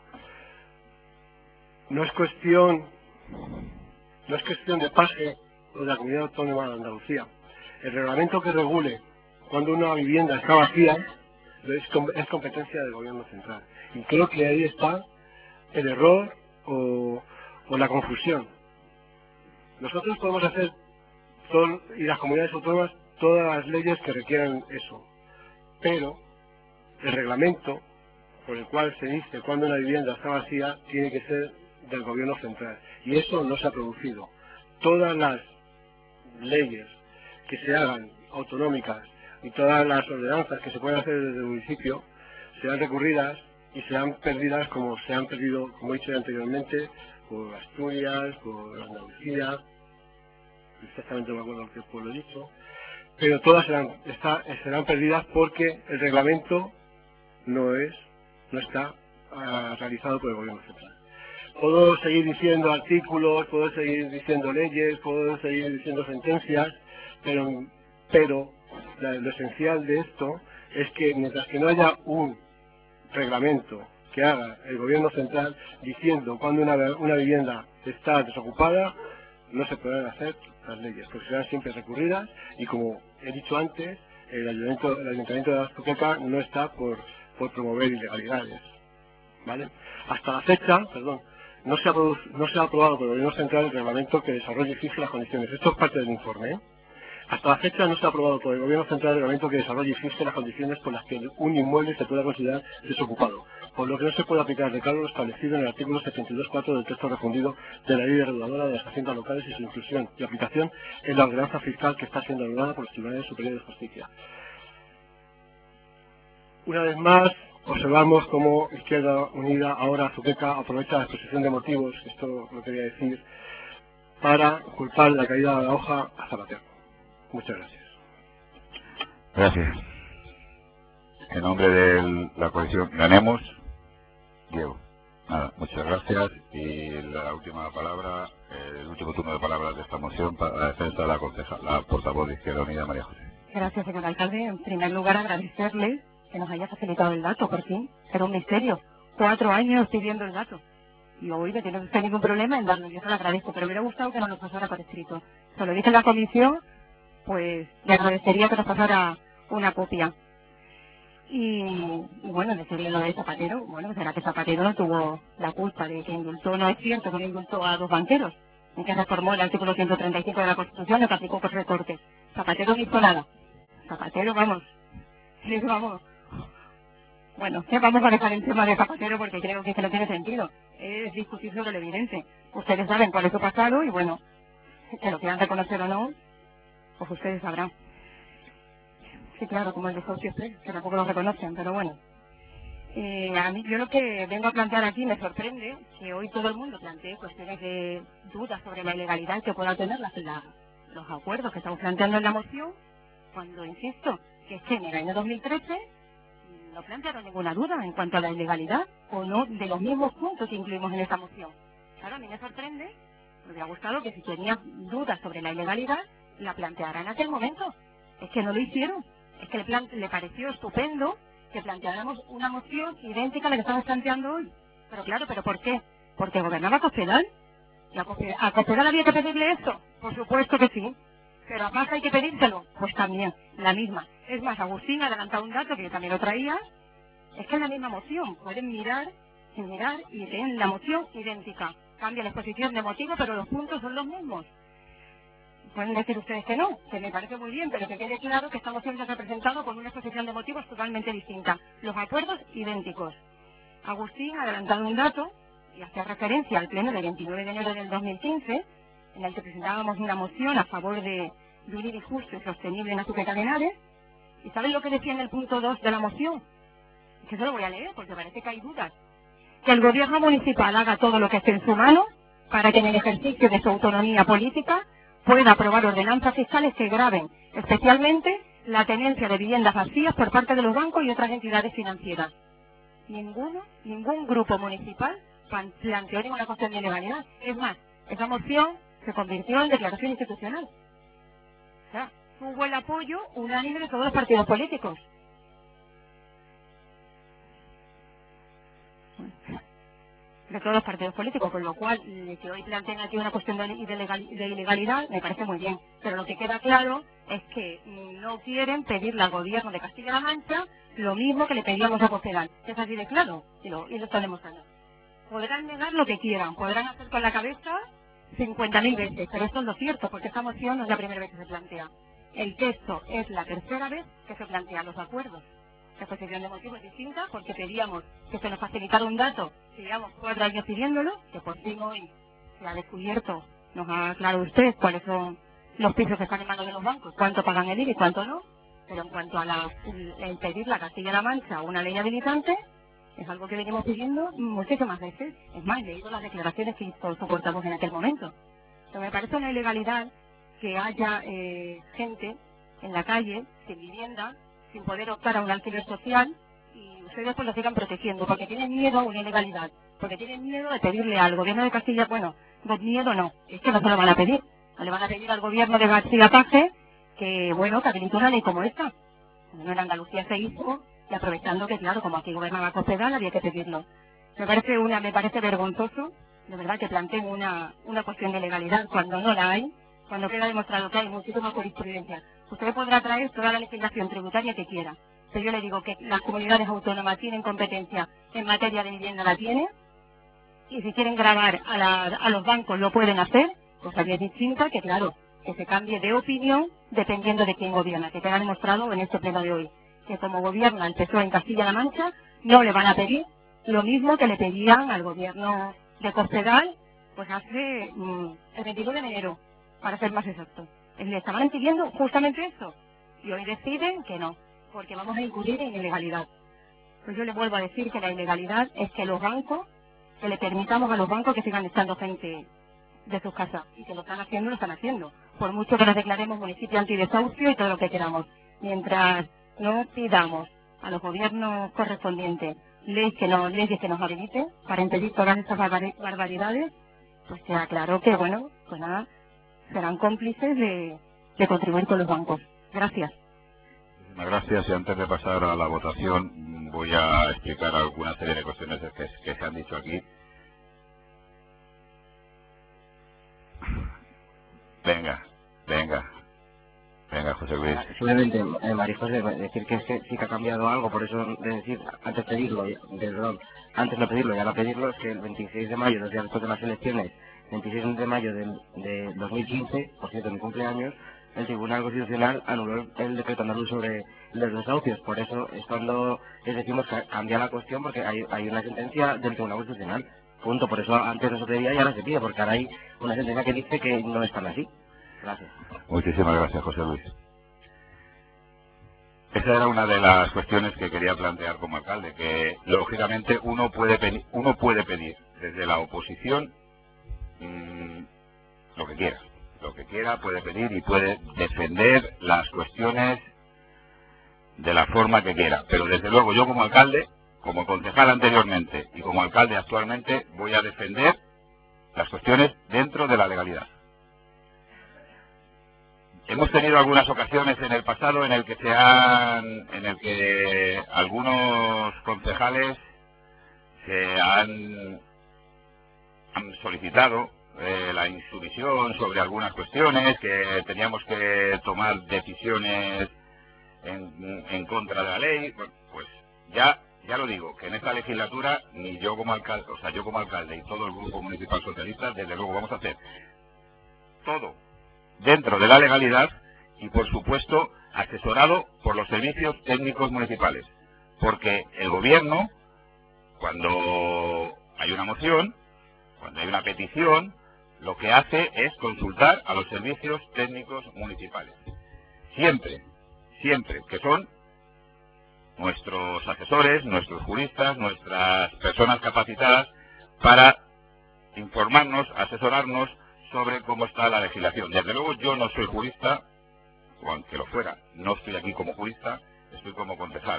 No es cuestión, no es cuestión de Paje o de la Comunidad Autónoma de Andalucía. El reglamento que regule cuando una vivienda está vacía es, es competencia del Gobierno central. Y creo que ahí está el error o, o la confusión. Nosotros podemos hacer, todo, y las comunidades autónomas, todas las leyes que requieran eso. Pero el reglamento por el cual se dice cuando una vivienda está vacía tiene que ser del Gobierno central. Y eso no se ha producido. Todas las leyes que se hagan autonómicas y todas las ordenanzas que se pueden hacer desde el municipio serán recurridas y serán perdidas como se han perdido, como he dicho anteriormente, por Asturias, por Andalucía, exactamente no me acuerdo qué pueblo he dicho, pero todas serán, está, serán perdidas porque el reglamento no es, no está uh, realizado por el Gobierno central. Puedo seguir diciendo artículos, puedo seguir diciendo leyes, puedo seguir diciendo sentencias, pero, pero la, lo esencial de esto es que mientras que no haya un reglamento que haga el Gobierno central diciendo cuando una, una vivienda está desocupada, no se podrán hacer las leyes, porque serán siempre recurridas y, como he dicho antes, el Ayuntamiento, el Ayuntamiento de Azuqueca no está por, por promover ilegalidades, ¿vale? Hasta la fecha, perdón, no se, ha no se ha aprobado por el Gobierno central el reglamento que desarrolle y fije las condiciones. Esto es parte del informe, ¿eh? Hasta la fecha no se ha aprobado por el Gobierno central el reglamento que desarrolle y fije las condiciones por las que un inmueble se pueda considerar desocupado, por lo que no se puede aplicar el recaudo establecido en el artículo setenta y dos punto cuatro del texto refundido de la Ley Reguladora de las Haciendas Locales y su inclusión y aplicación en la ordenanza fiscal que está siendo anulada por los Tribunales Superiores de Justicia. Una vez más, observamos cómo Izquierda Unida, ahora Azuqueca, aprovecha la exposición de motivos, esto lo quería decir, para culpar la caída de la hoja a Zapatero. Muchas gracias. Gracias. En nombre de la coalición Ganemos, Diego. Nada, muchas gracias. Y la última palabra, eh, el último turno de palabras de esta moción para la defensa de la concejal, la portavoz de Izquierda Unida, María José. Gracias, señor alcalde. En primer lugar, agradecerle que nos haya facilitado el dato, por fin. Era un misterio. Cuatro años pidiendo el dato. Y hoy no tiene usted ningún problema en darlo. Yo se lo agradezco, pero me hubiera gustado que nos lo pasara por escrito. Se lo dije en la comisión, pues le agradecería que nos pasara una copia. Y, y bueno, decirle lo de Zapatero, bueno, será que Zapatero no tuvo la culpa de que indultó, no es cierto que no indultó a dos banqueros, ni que reformó el artículo ciento treinta y cinco de la Constitución, lo que aplicó por recortes. Zapatero no hizo nada. Zapatero, vamos, sí, vamos. Bueno, ya vamos a dejar el tema de Zapatero porque creo que, que no tiene sentido. Es discutir sobre lo evidente. Ustedes saben cuál es su pasado y bueno, que lo quieran reconocer o no, pues ustedes sabrán. Sí, claro, como el de Socio Express, que tampoco lo reconocen, pero bueno. Eh, a mí, yo lo que vengo a plantear aquí me sorprende que hoy todo el mundo plantee cuestiones de dudas sobre la ilegalidad que puedan tener las, la, los acuerdos que estamos planteando en la moción, cuando, insisto, que es que en el año dos mil trece no plantearon ninguna duda en cuanto a la ilegalidad o no de los mismos puntos que incluimos en esta moción. Claro, a mí me sorprende, me hubiera gustado que si tenían dudas sobre la ilegalidad, la plantearan en aquel momento. Es que no lo hicieron. Es que le, plan le pareció estupendo que planteáramos una moción idéntica a la que estamos planteando hoy. Pero claro, ¿pero por qué? ¿Porque gobernaba Cospedal? ¿Y a Cospedal, a Cospedal había que pedirle eso? Por supuesto que sí. ¿Pero a Paz hay que pedírselo? Pues también, la misma. Es más, Agustín ha adelantado un dato que yo también lo traía. Es que es la misma moción. Pueden mirar, sin mirar, y tienen la moción idéntica. Cambia la exposición de motivo, pero los puntos son los mismos. Pueden decir ustedes que no, que me parece muy bien, pero que quede claro que esta moción se ha presentado con una exposición de motivos totalmente distinta. Los acuerdos idénticos. Agustín ha adelantado un dato y hacía referencia al pleno del veintinueve de enero del dos mil quince, en el que presentábamos una moción a favor de, de un I B I justo y sostenible en Azuqueca de Henares. ¿Y saben lo que decía en el punto dos de la moción? Es que se lo voy a leer porque parece que hay dudas. Que el gobierno municipal haga todo lo que esté en su mano para que en el ejercicio de su autonomía política pueda aprobar ordenanzas fiscales que graven especialmente la tenencia de viviendas vacías por parte de los bancos y otras entidades financieras. Ninguno, ningún grupo municipal planteó ninguna cuestión de ilegalidad. Es más, esa moción se convirtió en declaración institucional. O sea, tuvo el apoyo unánime de todos los partidos políticos. de todos los partidos políticos, con lo cual que hoy planteen aquí una cuestión de, de, legal, de ilegalidad me parece muy bien, pero lo que queda claro es que no quieren pedirle al gobierno de Castilla-La Mancha lo mismo que le pedíamos a Cospedal. Es así de claro, y lo, y lo está demostrando. Podrán negar lo que quieran, podrán hacer con la cabeza cincuenta mil veces, pero esto es lo cierto, porque esta moción no es la primera vez que se plantea. El texto es la tercera vez que se plantean los acuerdos. La exposición de motivos es distinta porque pedíamos que se nos facilitara un dato, que llevamos cuatro años pidiéndolo, que por fin hoy se ha descubierto, nos ha aclarado usted cuáles son los pisos que están en manos de los bancos, cuánto pagan el I B I y cuánto no, pero en cuanto a la, el pedir la Castilla-La Mancha una ley habilitante, es algo que venimos pidiendo muchísimas veces. Es más, he leído las declaraciones que hizo su portavoz en aquel momento. Pero me parece una ilegalidad que haya eh, gente en la calle, sin vivienda, sin poder optar a un alquiler social, y ustedes pues lo sigan protegiendo, porque tienen miedo a una ilegalidad, porque tienen miedo de pedirle al gobierno de Castilla, bueno, no miedo no, es que no se lo van a pedir, no le van a pedir al gobierno de García-Paje que, bueno, que habilite una ley como esta. Bueno, en Andalucía se hizo, y aprovechando que, claro, como aquí gobernaba Cospedal, había que pedirlo. Me parece una, me parece vergonzoso, de verdad, que planteen una, una cuestión de legalidad cuando no la hay, cuando queda demostrado que hay muchísima jurisprudencia. Usted podrá traer toda la legislación tributaria que quiera, pero yo le digo que las comunidades autónomas tienen competencia en materia de vivienda, la tienen, y si quieren gravar a, la, a los bancos lo pueden hacer, cosa bien distinta, que claro, que se cambie de opinión dependiendo de quién gobierna, que queda demostrado en este pleno de hoy, que como gobierna el P S O E en Castilla-La Mancha, no le van a pedir lo mismo que le pedían al gobierno de Cospedal, pues hace mmm, el veintinueve de enero, para ser más exacto. Le estaban pidiendo justamente eso, y hoy deciden que no, porque vamos a incurrir en ilegalidad. Pues yo le vuelvo a decir que la ilegalidad es que los bancos, que le permitamos a los bancos que sigan echando gente de sus casas, y que lo están haciendo, lo están haciendo. por mucho que nos declaremos municipio antidesahucio y todo lo que queramos. Mientras no pidamos a los gobiernos correspondientes leyes que nos, leyes que nos habiliten para impedir todas estas barbaridades, pues queda claro que, bueno, pues nada, serán cómplices de, de contribuir con los bancos. Gracias. Muchísimas gracias. Y antes de pasar a la votación, voy a explicar alguna serie de cuestiones que, que se han dicho aquí. Venga, venga, venga, José Luis. Simplemente, eh, María José, decir que, es que sí que ha cambiado algo, por eso de decir, antes pedirlo, perdón, antes no pedirlo y ahora pedirlo, es que el veintiséis de mayo, dos días después de las elecciones, veintiséis de mayo del, de dos mil quince, por cierto, mi cumpleaños, el Tribunal Constitucional anuló el decreto andaluz sobre los desahucios. Por eso es cuando les decimos que cambia la cuestión, porque hay, hay una sentencia del Tribunal Constitucional. Punto. Por eso antes no se pedía y ahora se pide, porque ahora hay una sentencia que dice que no es tan así. Gracias. Muchísimas gracias, José Luis. Esa era una de las cuestiones que quería plantear como alcalde, que lógicamente uno puede pedir, uno puede pedir desde la oposición mmm, lo que quiera. Lo que quiera puede pedir y puede defender las cuestiones de la forma que quiera. Pero desde luego yo como alcalde, como concejal anteriormente y como alcalde actualmente, voy a defender las cuestiones dentro de la legalidad. Hemos tenido algunas ocasiones en el pasado en el que se han, en el que algunos concejales se han, han solicitado eh, la insumisión sobre algunas cuestiones, que teníamos que tomar decisiones en, en contra de la ley. Bueno, pues ya ya lo digo, que en esta legislatura ni yo como alcalde, o sea, yo como alcalde y todo el grupo municipal socialista, desde luego vamos a hacer todo dentro de la legalidad y, por supuesto, asesorado por los servicios técnicos municipales. Porque el gobierno, cuando hay una moción, cuando hay una petición, lo que hace es consultar a los servicios técnicos municipales. Siempre, siempre, que son nuestros asesores, nuestros juristas, nuestras personas capacitadas para informarnos, asesorarnos sobre cómo está la legislación. Desde luego yo no soy jurista, o aunque lo fuera, no estoy aquí como jurista, estoy como concejal.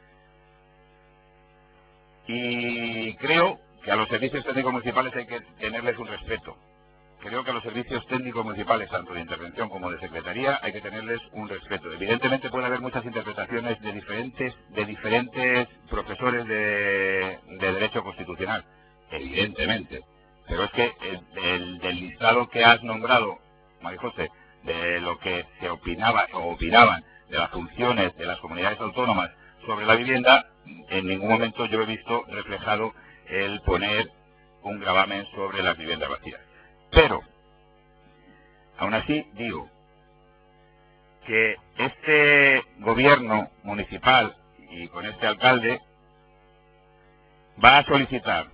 Y creo que a los servicios técnicos municipales hay que tenerles un respeto. Creo que a los servicios técnicos municipales, tanto de intervención como de secretaría, hay que tenerles un respeto. Evidentemente puede haber muchas interpretaciones de diferentes, de diferentes profesores de, de derecho constitucional, evidentemente. Pero es que el, el, del listado que has nombrado, María José, de lo que se opinaba o opinaban de las funciones de las comunidades autónomas sobre la vivienda, en ningún momento yo he visto reflejado el poner un gravamen sobre las viviendas vacías. Pero, aún así, digo que este gobierno municipal y con este alcalde va a solicitar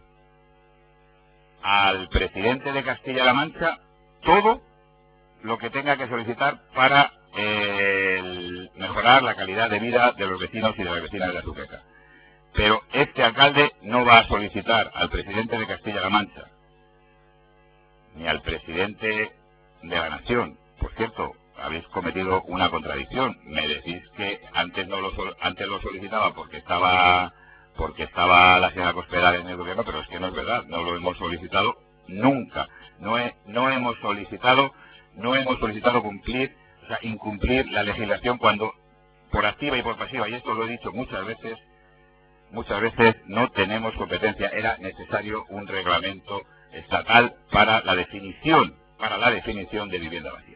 al presidente de Castilla-La Mancha todo lo que tenga que solicitar para eh, mejorar la calidad de vida de los vecinos y de las vecinas de Azuqueca. Pero este alcalde no va a solicitar al presidente de Castilla-La Mancha ni al presidente de la Nación. Por cierto, habéis cometido una contradicción. Me decís que antes no lo antes lo solicitaba porque estaba porque estaba la señora Cospedal en el gobierno, pero es que no es verdad. No lo hemos solicitado nunca. No he, no hemos solicitado no hemos solicitado cumplir, o sea, incumplir la legislación cuando por activa y por pasiva, y esto lo he dicho muchas veces, muchas veces no tenemos competencia. Era necesario un reglamento estatal para la definición, para la definición de vivienda vacía.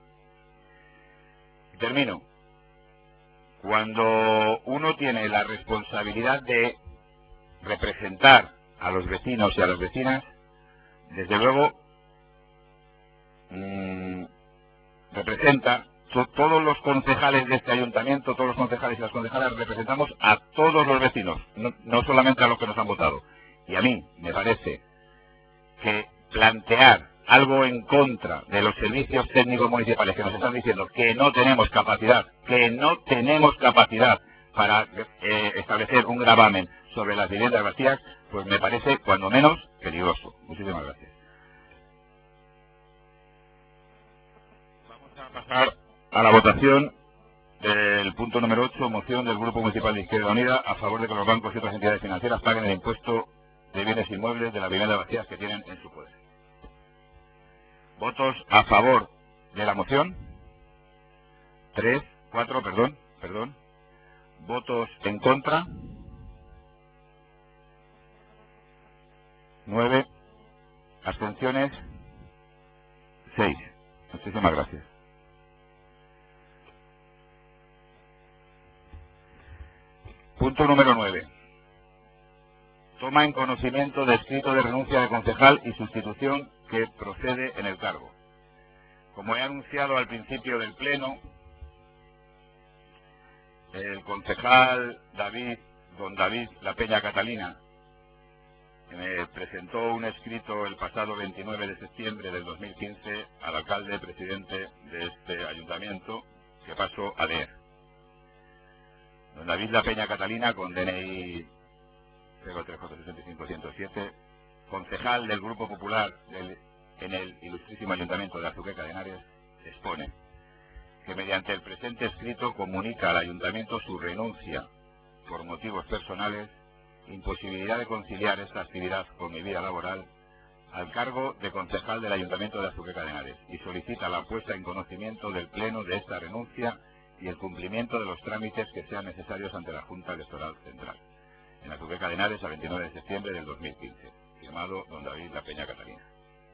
Y termino. Cuando uno tiene la responsabilidad de representar a los vecinos y a las vecinas, desde luego mmm, representa to todos los concejales de este ayuntamiento, todos los concejales y las concejalas representamos a todos los vecinos, no, no solamente a los que nos han votado. Y a mí me parece que plantear algo en contra de los servicios técnicos municipales que nos están diciendo que no tenemos capacidad, que no tenemos capacidad para eh, establecer un gravamen sobre las viviendas vacías, pues me parece cuando menos peligroso. Muchísimas gracias. Pasar a la votación del punto número ocho, moción del Grupo Municipal de Izquierda Unida a favor de que los bancos y otras entidades financieras paguen el impuesto de bienes inmuebles de las viviendas vacías que tienen en su poder. Votos a favor de la moción. Tres, cuatro, perdón, perdón. Votos en contra. Nueve. Abstenciones. Seis. Muchísimas gracias. Punto número nueve. Toma en conocimiento de escrito de renuncia de concejal y sustitución que procede en el cargo. Como he anunciado al principio del pleno, el concejal David, don David La Peña Catalina, me presentó un escrito el pasado veintinueve de septiembre del dos mil quince al alcalde presidente de este ayuntamiento, que paso a leer. Don David La Peña Catalina, con D N I cero tres cuatro seis cinco uno cero siete, concejal del Grupo Popular del, en el ilustrísimo Ayuntamiento de Azuqueca de Henares, expone que mediante el presente escrito comunica al Ayuntamiento su renuncia por motivos personales, imposibilidad de conciliar esta actividad con mi vida laboral, al cargo de concejal del Ayuntamiento de Azuqueca de Henares, y solicita la puesta en conocimiento del Pleno de esta renuncia y el cumplimiento de los trámites que sean necesarios ante la Junta Electoral Central. En Azuqueca de Henares, a veintinueve de septiembre del dos mil quince. Firmado don David La Peña Catalina.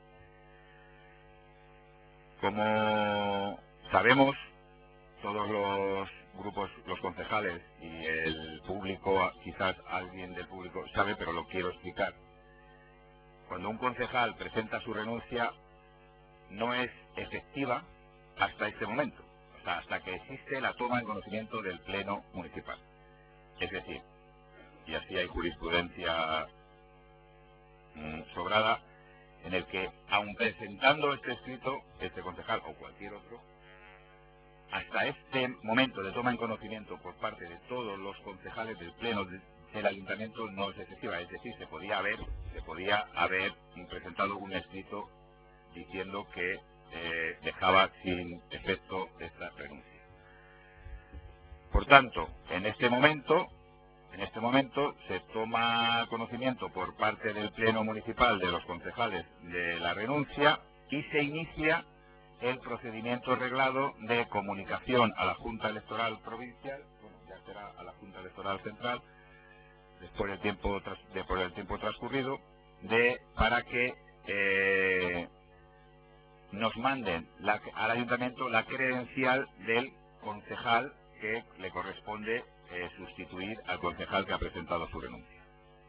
Como sabemos, todos los grupos, los concejales y el público, quizás alguien del público sabe, pero lo quiero explicar. Cuando un concejal presenta su renuncia, no es efectiva hasta este momento, o sea, hasta que existe la toma en conocimiento del Pleno Municipal. Es decir, y así hay jurisprudencia mmm, sobrada, en el que, aun presentando este escrito, este concejal o cualquier otro, hasta este momento de toma en conocimiento por parte de todos los concejales del Pleno de, del Ayuntamiento no es efectiva. Es decir, se podía haber, se podía haber presentado un escrito diciendo que eh, dejaba sin efecto esta renuncia. Por tanto, en este momento, en este momento se toma conocimiento por parte del Pleno Municipal de los concejales de la renuncia y se inicia el procedimiento reglado de comunicación a la Junta Electoral Provincial, bueno, ya será a la Junta Electoral Central, después del tiempo, tras, después del tiempo transcurrido, de para que eh, nos manden la, al Ayuntamiento la credencial del concejal que le corresponde eh, sustituir al concejal que ha presentado su renuncia.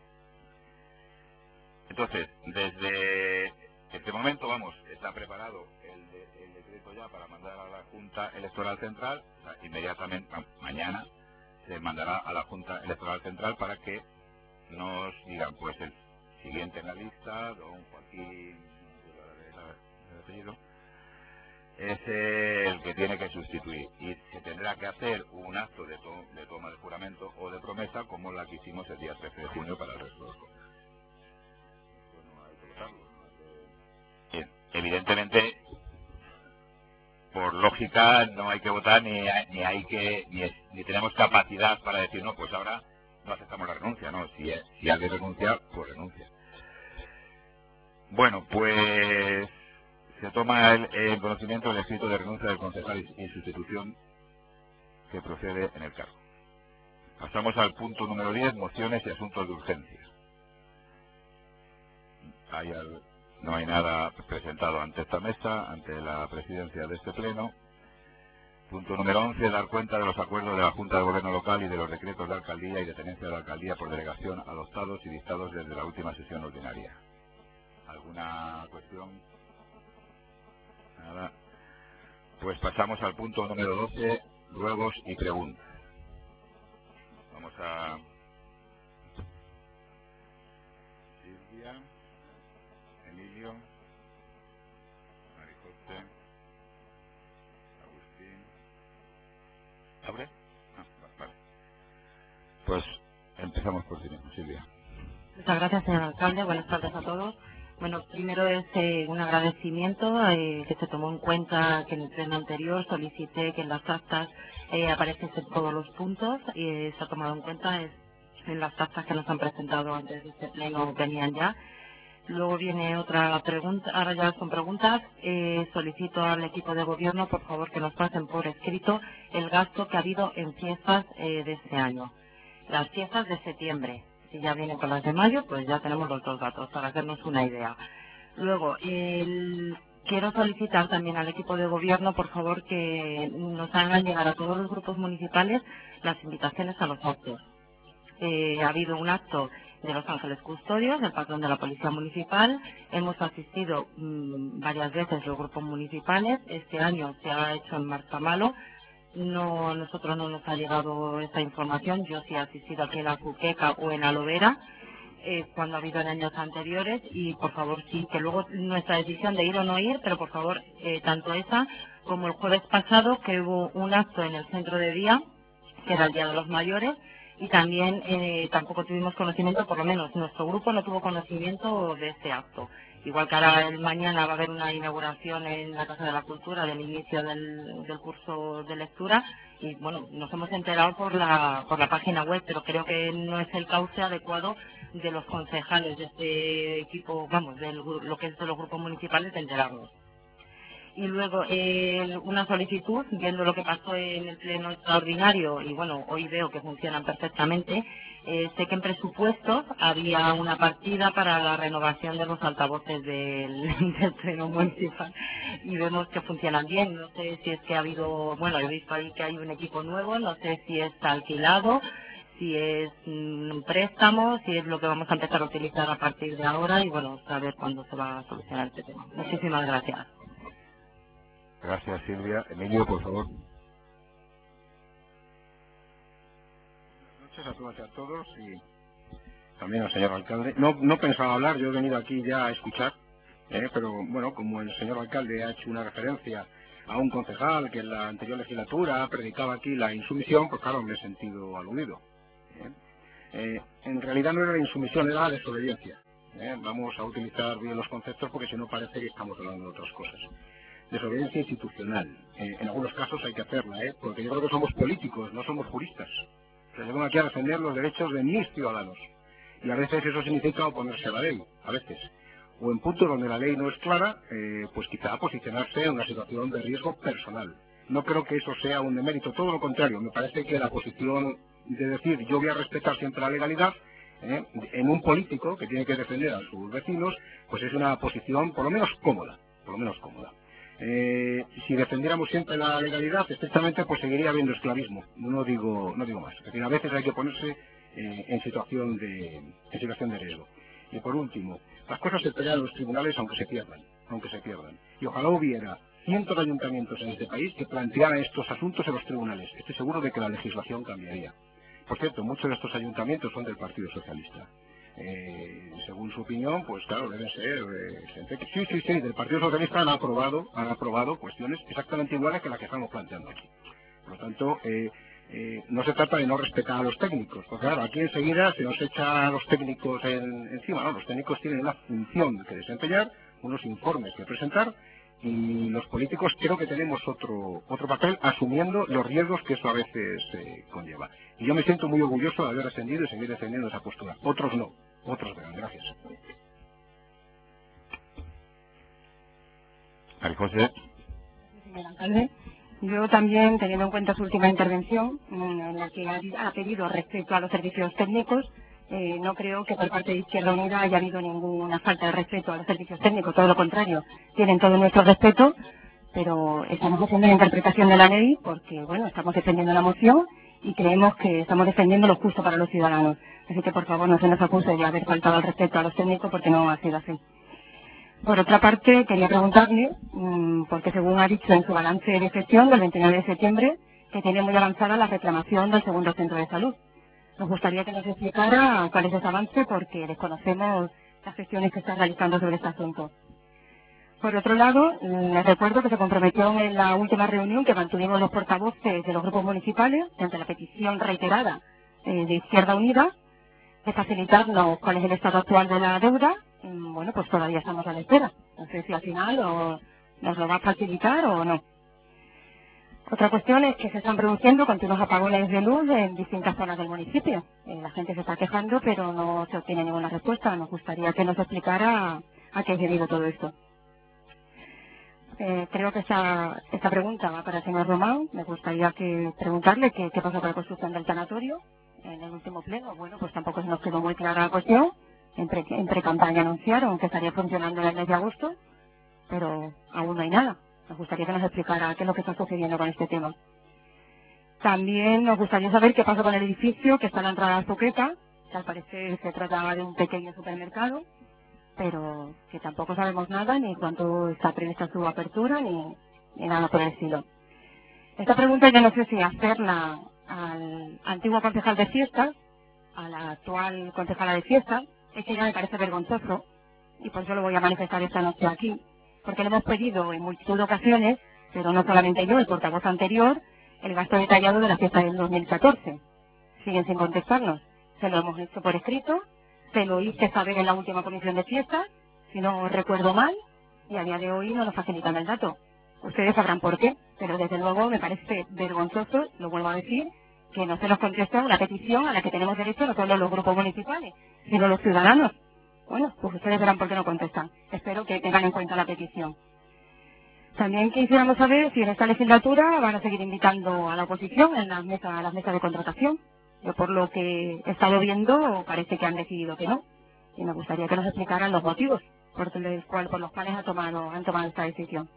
Entonces, desde este momento, vamos, está preparado el, de, el decreto ya para mandar a la Junta Electoral Central, o sea, inmediatamente, mañana, se mandará a la Junta Electoral Central para que nos digan, pues, el siguiente en la lista, don Joaquín, el apellido, es el que tiene que sustituir, y se tendrá que hacer un acto de, to de toma de juramento o de promesa, como la que hicimos el día trece de junio para el resto de los concejales. Bueno, hay que votarlo, ¿no? Bien, evidentemente, por lógica, no hay que votar ni hay, ni hay que ni, es, ni tenemos capacidad para decir, no, pues ahora no aceptamos la renuncia, no, si, si alguien renuncia, pues renuncia. Bueno, pues se toma el, el conocimiento del escrito de renuncia del concejal y, y sustitución que procede en el cargo. Pasamos al punto número diez, mociones y asuntos de urgencia. Hay al, no hay nada presentado ante esta mesa, ante la presidencia de este pleno. Punto número once, dar cuenta de los acuerdos de la Junta de Gobierno Local y de los decretos de alcaldía y de tenencia de la alcaldía por delegación adoptados y dictados desde la última sesión ordinaria. ¿Alguna cuestión? Nada. Pues pasamos al punto número doce, ruegos y preguntas. Vamos a... Silvia, Emilio, Marijose, Agustín. ¿Abre? Ah, vale. Pues empezamos por ti mismo, Silvia. Muchas gracias, señor alcalde. Buenas tardes a todos. Bueno, primero es eh, un agradecimiento eh, que se tomó en cuenta que en el pleno anterior solicité que en las actas eh, apareciesen todos los puntos y eh, se ha tomado en cuenta es, en las actas que nos han presentado antes de este pleno venían ya. Luego viene otra pregunta, ahora ya son preguntas. Eh, solicito al equipo de gobierno, por favor, que nos pasen por escrito el gasto que ha habido en fiestas eh, de este año. Las fiestas de septiembre. Si ya vienen con las de mayo, pues ya tenemos los dos datos para hacernos una idea. Luego, el, quiero solicitar también al equipo de gobierno, por favor, que nos hagan llegar a todos los grupos municipales las invitaciones a los actos. Eh, ha habido un acto de Los Ángeles Custodios, del patrón de la Policía Municipal. Hemos asistido mmm, varias veces los grupos municipales. Este año se ha hecho en Marzamalo. No, nosotros no nos ha llegado esta información. Yo sí he asistido aquí en la Azuqueca o en Alovera, eh, cuando ha habido en años anteriores. Y por favor, sí, que luego nuestra decisión de ir o no ir, pero por favor, eh, tanto esa como el jueves pasado, que hubo un acto en el centro de día, que era el Día de los Mayores. Y también eh, tampoco tuvimos conocimiento, por lo menos nuestro grupo no tuvo conocimiento de este acto. Igual que ahora el mañana va a haber una inauguración en la Casa de la Cultura del inicio del, del curso de lectura y bueno, nos hemos enterado por la, por la página web, pero creo que no es el cauce adecuado de los concejales de este equipo, vamos, de lo que es de los grupos municipales de enterarnos. Y luego eh, una solicitud, viendo lo que pasó en el pleno extraordinario, y bueno, hoy veo que funcionan perfectamente. Eh, sé que en presupuestos había una partida para la renovación de los altavoces del, del pleno municipal y vemos que funcionan bien. No sé si es que ha habido, bueno, he visto ahí que hay un equipo nuevo, no sé si es alquilado, si es un préstamo, si es lo que vamos a empezar a utilizar a partir de ahora y bueno, saber cuándo se va a solucionar este tema. Muchísimas gracias. Gracias, Silvia. Emilio, por favor. Buenas noches a todas y a todos y también al señor alcalde. No, no pensaba hablar, yo he venido aquí ya a escuchar, eh, pero bueno, como el señor alcalde ha hecho una referencia a un concejal que en la anterior legislatura predicaba aquí la insumisión, pues claro, me he sentido aludido. Eh. Eh, en realidad no era la insumisión, era la desobediencia. Eh. Vamos a utilizar bien los conceptos porque si no parece que estamos hablando de otras cosas. Desobediencia institucional. Eh, en algunos casos hay que hacerla, ¿eh? Porque yo creo que somos políticos, no somos juristas. O sea, yo vengo aquí a defender los derechos de mis ciudadanos. Y a veces eso significa oponerse a la ley, a veces. O en puntos donde la ley no es clara, eh, pues quizá posicionarse en una situación de riesgo personal. No creo que eso sea un demérito, todo lo contrario. Me parece que la posición de decir yo voy a respetar siempre la legalidad, ¿eh? en un político que tiene que defender a sus vecinos, pues es una posición por lo menos cómoda, por lo menos cómoda. Eh, si defendiéramos siempre la legalidad, estrictamente, pues seguiría habiendo esclavismo. No digo, no digo más. Es decir, a veces hay que ponerse eh, en situación de, en situación de riesgo. Y por último, las cosas se pelean en los tribunales aunque se pierdan, aunque se pierdan. Y ojalá hubiera cientos de ayuntamientos en este país que plantearan estos asuntos en los tribunales. Estoy seguro de que la legislación cambiaría. Por cierto, muchos de estos ayuntamientos son del Partido Socialista. Eh, según su opinión, pues claro, deben ser eh, gente que sí, sí, sí, del Partido Socialista han aprobado, han aprobado cuestiones exactamente iguales que las que estamos planteando aquí. Por lo tanto, eh, eh, no se trata de no respetar a los técnicos, porque claro, aquí enseguida se nos echa a los técnicos en, encima, ¿no? Los técnicos tienen una función que desempeñar, unos informes que presentar, y los políticos creo que tenemos otro otro papel asumiendo los riesgos que eso a veces eh, conlleva. Y yo me siento muy orgulloso de haber defendido y seguir defendiendo esa postura. Otros no. Otros verán. Gracias. María José. Señor alcalde, yo también, teniendo en cuenta su última intervención, en la que ha pedido respeto a los servicios técnicos, eh, no creo que por parte de Izquierda Unida haya habido ninguna falta de respeto a los servicios técnicos, todo lo contrario, tienen todo nuestro respeto, pero estamos haciendo la interpretación de la ley porque, bueno, estamos defendiendo la moción y creemos que estamos defendiendo lo justo para los ciudadanos. Así que, por favor, no se nos acuse de haber faltado el respeto a los técnicos porque no ha sido así. Por otra parte, quería preguntarle, mmm, porque según ha dicho en su balance de gestión del veintinueve de septiembre, que tiene muy avanzada la reclamación del segundo centro de salud. Nos gustaría que nos explicara cuál es ese avance porque desconocemos las gestiones que está realizando sobre este asunto. Por otro lado, les recuerdo que se comprometió en la última reunión que mantuvimos los portavoces de los grupos municipales, ante la petición reiterada eh, de Izquierda Unida, de facilitarnos cuál es el estado actual de la deuda mm, bueno, pues todavía estamos a la espera. No sé si al final o nos lo va a facilitar o no. Otra cuestión es que se están produciendo continuos apagones de luz en distintas zonas del municipio. Eh, la gente se está quejando, pero no se obtiene ninguna respuesta. Nos gustaría que nos explicara a qué es debido todo esto. Eh, creo que esta, esta pregunta va para el señor Román. Me gustaría que preguntarle qué, qué pasó con la construcción del tanatorio en el último pleno. Bueno, pues tampoco se nos quedó muy clara la cuestión. En, pre, en pre-campaña anunciaron que estaría funcionando en el mes de agosto, pero aún no hay nada. Nos gustaría que nos explicara qué es lo que está sucediendo con este tema. También nos gustaría saber qué pasó con el edificio que está en la entrada de Azuqueca, que al parecer se trataba de un pequeño supermercado, pero que tampoco sabemos nada, ni cuánto está prevista su apertura, ni, ni nada por el estilo. Esta pregunta yo no sé si hacerla al antiguo concejal de fiestas, a la actual concejala de fiestas, es que ya me parece vergonzoso, y por eso lo voy a manifestar esta noche aquí, porque le hemos pedido en multitud de ocasiones, pero no solamente yo, el portavoz anterior, el gasto detallado de la fiesta del dos mil catorce. Siguen sin contestarnos. Se lo hemos hecho por escrito, se lo hice saber en la última comisión de fiestas, si no recuerdo mal, y a día de hoy no nos facilitan el dato. Ustedes sabrán por qué, pero desde luego me parece vergonzoso, lo vuelvo a decir, que no se nos contesta una petición a la que tenemos derecho no solo los grupos municipales, sino los ciudadanos. Bueno, pues ustedes verán por qué no contestan. Espero que tengan en cuenta la petición. También quisiéramos saber si en esta legislatura van a seguir invitando a la oposición en las mesas, a las mesas de contratación. Yo por lo que he estado viendo parece que han decidido que no. Y me gustaría que nos explicaran los motivos por, el cual, por los cuales han tomado, han tomado esta decisión.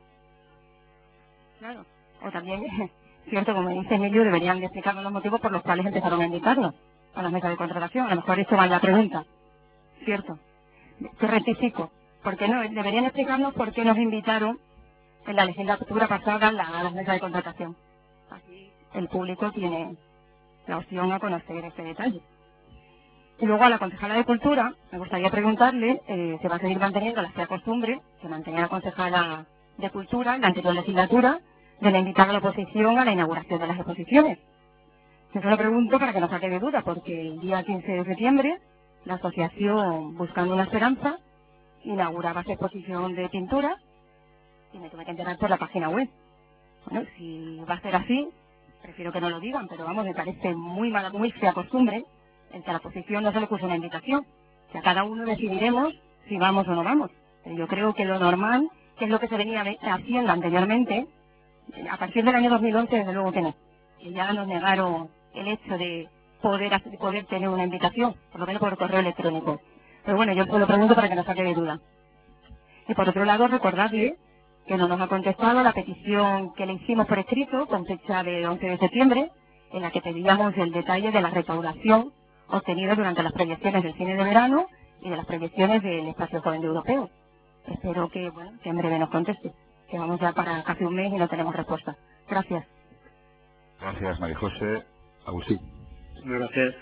Claro. O también, cierto, como dice Emilio, deberían de explicarnos los motivos por los cuales empezaron a invitarnos a las mesas de contratación. A lo mejor esto va en la pregunta. Cierto. Que rectifico, porque no, deberían explicarnos por qué nos invitaron en la legislatura pasada a, la, a las mesas de contratación. Así el público tiene la opción a conocer este detalle. Y luego a la concejala de Cultura, me gustaría preguntarle, eh, ¿se va a seguir manteniendo la fea costumbre que mantenía la concejala de Cultura en la anterior legislatura de la invitar a la oposición a la inauguración de las exposiciones? Yo se lo pregunto para que no saque de duda, porque el día quince de septiembre la asociación Buscando una Esperanza inauguraba su exposición de pintura y me tuve que enterar por la página web. Bueno, si va a ser así, prefiero que no lo digan, pero vamos, me parece muy mala, muy fea costumbre el que a la oposición no se le puso una invitación. Que a cada uno decidiremos si vamos o no vamos. Pero yo creo que lo normal, que es lo que se venía haciendo anteriormente, a partir del año dos mil once, desde luego que no. Que ya nos negaron el hecho de poder hacer, poder tener una invitación, por lo menos por correo electrónico. Pero bueno, yo se lo pregunto para que no saque de duda. Y por otro lado, recordarle que no nos ha contestado la petición que le hicimos por escrito, con fecha de once de septiembre, en la que pedíamos el detalle de la recaudación obtenida durante las proyecciones del cine de verano y de las proyecciones del Espacio Joven Europeo. Espero que, bueno, que en breve nos conteste, que vamos ya para casi un mes y no tenemos respuesta. Gracias. Gracias, María José. Agustín. Gracias.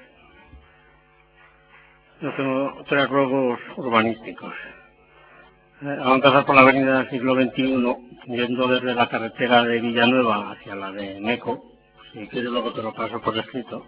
Yo tengo tres ruegos urbanísticos. Eh, vamos a empezar por la avenida del siglo veintiuno, yendo desde la carretera de Villanueva hacia la de Meco. Si quieres luego te lo paso por escrito.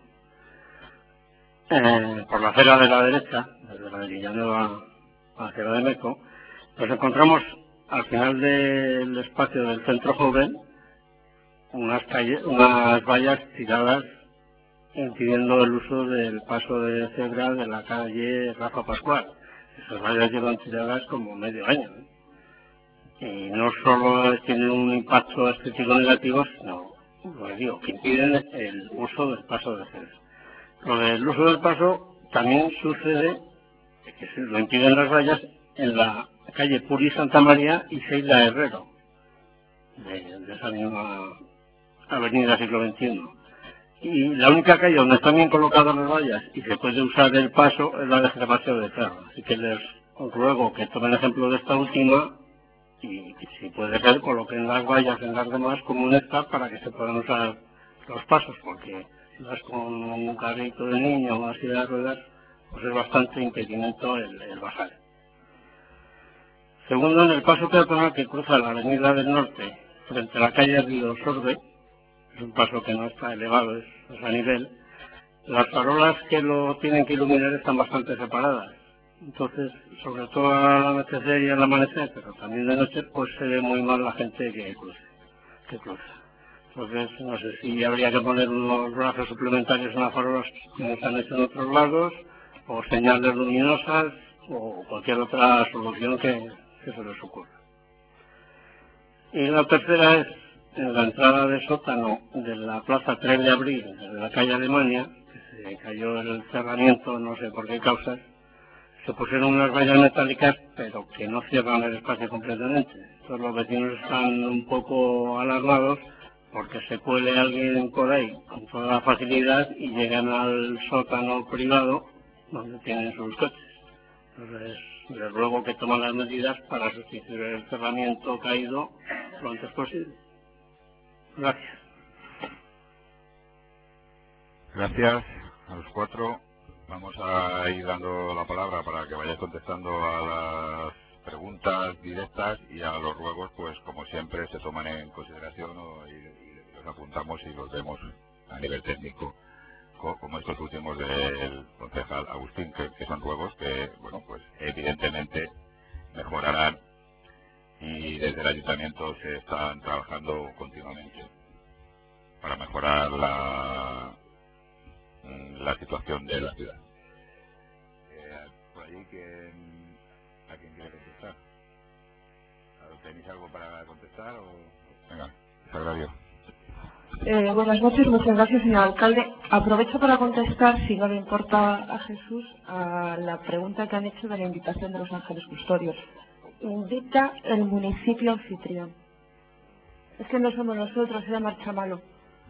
Eh, por la acera de la derecha, desde la de Villanueva hacia la de Meco, nos encontramos al final del espacio del centro joven unas, calles, unas vallas tiradas impidiendo el uso del paso de cebra de la calle Rafa Pascual. Esas vallas llevan tiradas como medio año, ¿eh? Y no solo tienen un impacto estético negativo, sino, lo que digo, que impiden el uso del paso de cebra. Lo del uso del paso también sucede, que se lo impiden las vallas, en la calle Puri Santa María y Seila Herrero, de, de esa misma avenida siglo veintiuno. Y la única calle donde están bien colocadas las vallas y se puede usar el paso es la de Gervasio de Ferro. Así que les ruego que tomen ejemplo de esta última y, si puede ser, coloquen las vallas en las demás como un esta para que se puedan usar los pasos, porque si vas con un carrito de niño o una silla de ruedas, pues es bastante impedimento el, el bajar. Segundo, en el paso peatonal que cruza la avenida del Norte frente a la calle Río Sorbe, es un paso que no está elevado, es, es a nivel. Las farolas que lo tienen que iluminar están bastante separadas Entonces, sobre todo al anochecer y al amanecer, pero también de noche, pues se ve muy mal la gente que cruce, que cruza. Entonces, no sé si habría que poner unos brazos suplementarios en las farolas como se han hecho en otros lados, o señales luminosas, o cualquier otra solución que, que se les ocurra. Y la tercera es en la entrada de sótano de la plaza tres de abril, desde la calle Alemania, que se cayó el cerramiento, no sé por qué causas, se pusieron unas vallas metálicas, pero que no cierran el espacio completamente. Entonces los vecinos están un poco alarmados porque se cuele alguien por ahí con toda la facilidad y llegan al sótano privado donde tienen sus coches. Entonces les ruego que tomen las medidas para sustituir el cerramiento caído lo antes posible. Gracias. Gracias a los cuatro. Vamos a ir dando la palabra para que vayáis contestando a las preguntas directas, y a los ruegos, pues como siempre, se toman en consideración o, y, y los apuntamos y los vemos a nivel técnico, co como estos últimos del concejal Agustín, que, que son ruegos que, bueno, pues evidentemente mejorarán, y desde el ayuntamiento se están trabajando continuamente para mejorar la la situación de la ciudad. Eh, por allí, que, ¿a quién quiere contestar? ¿Tenéis algo para contestar? O... Venga, Sagrario. Eh, buenas noches, muchas gracias, señor alcalde. Aprovecho para contestar, si no le importa a Jesús, a la pregunta que han hecho de la invitación de los ángeles custodios. Invita el municipio anfitrión. Es que no somos nosotros, era Marchamalo.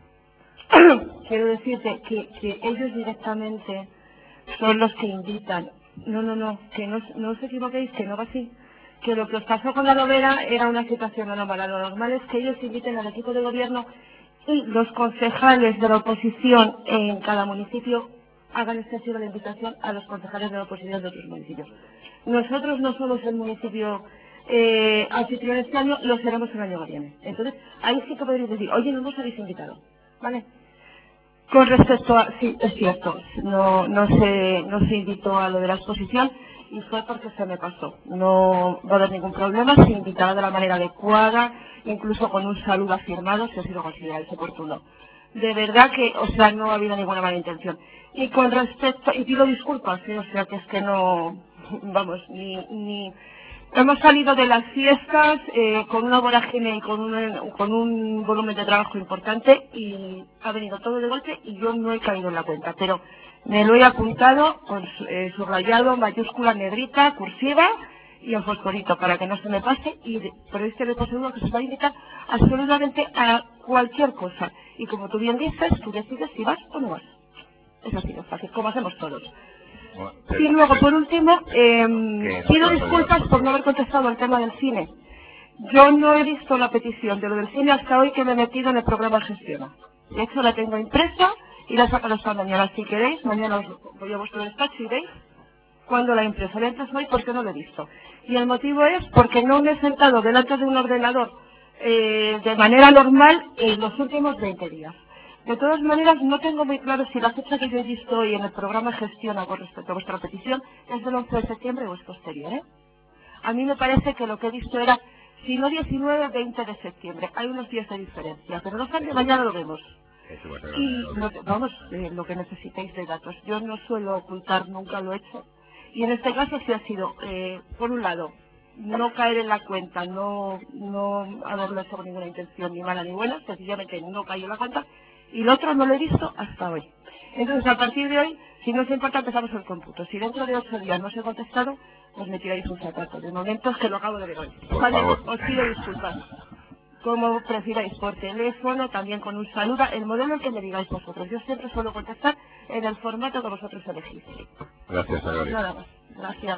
Quiero decirte que, que ellos directamente son los que invitan. No, no, no, que no, no os equivoquéis, que no va así. Que lo que os pasó con la novela era una situación anómala. Lo normal es que ellos inviten al equipo de gobierno y los concejales de la oposición en cada municipio hagan extensiva la invitación a los concejales de la oposición de otros municipios. Nosotros no somos el municipio eh, anfitrión este año, lo seremos el año que viene. Entonces, ahí sí que podréis decir, oye, no nos habéis invitado, ¿vale? Con respecto a... Sí, es cierto, no, no, se, no se invitó a lo de la exposición y fue porque se me pasó. No va a haber ningún problema, se invitará de la manera adecuada, incluso con un saludo afirmado, si así lo consideráis oportuno. De verdad que, o sea, no ha habido ninguna mala intención. Y con respecto... Y pido disculpas, ¿eh? O sea, que es que no... Vamos, ni... ni hemos salido de las fiestas eh, con una vorágine y con un, con un volumen de trabajo importante y ha venido todo de golpe y yo no he caído en la cuenta, pero me lo he apuntado con eh, subrayado, mayúscula, negrita, cursiva y en fosforito para que no se me pase, y de, por este le seguro que se va a invitar absolutamente a cualquier cosa. Y como tú bien dices, tú decides si vas o no vas. Es así de fácil, como hacemos todos. Y luego, por último, eh, pido disculpas por no haber contestado al tema del cine. Yo no he visto la petición de lo del cine hasta hoy que me he metido en el programa Gestiona. De hecho, la tengo impresa y la sacaré esta mañana. Si queréis, mañana os voy a vuestro despacho y veis cuándo la he impresa. La he impreso hoy porque no lo he visto. Y el motivo es porque no me he sentado delante de un ordenador eh, de manera normal en los últimos veinte días. De todas maneras, no tengo muy claro si la fecha que yo he visto hoy en el programa Gestiona con respecto a vuestra petición es del once de septiembre o es posterior, ¿eh? A mí me parece que lo que he visto era, si no diecinueve, veinte de septiembre. Hay unos días de diferencia, pero no obstante, mañana lo vemos. Y lo, vamos, eh, lo que necesitéis de datos. Yo no suelo ocultar, nunca lo he hecho. Y en este caso sí ha sido, eh, por un lado, no caer en la cuenta, no, no haberlo hecho con ninguna intención ni mala ni buena, sencillamente no cayó en la cuenta. Y lo otro no lo he visto hasta hoy. Entonces, a partir de hoy, si no os importa, empezamos el cómputo. Si dentro de ocho días no os he contestado, pues me tiráis un zapato. De momento es que lo acabo de ver hoy. Vale, os pido disculpas. Como prefiráis, por teléfono, también con un saludo, el modelo que me digáis vosotros. Yo siempre suelo contestar en el formato que vosotros elegís. Gracias, Sagrario. Nada más. Gracias.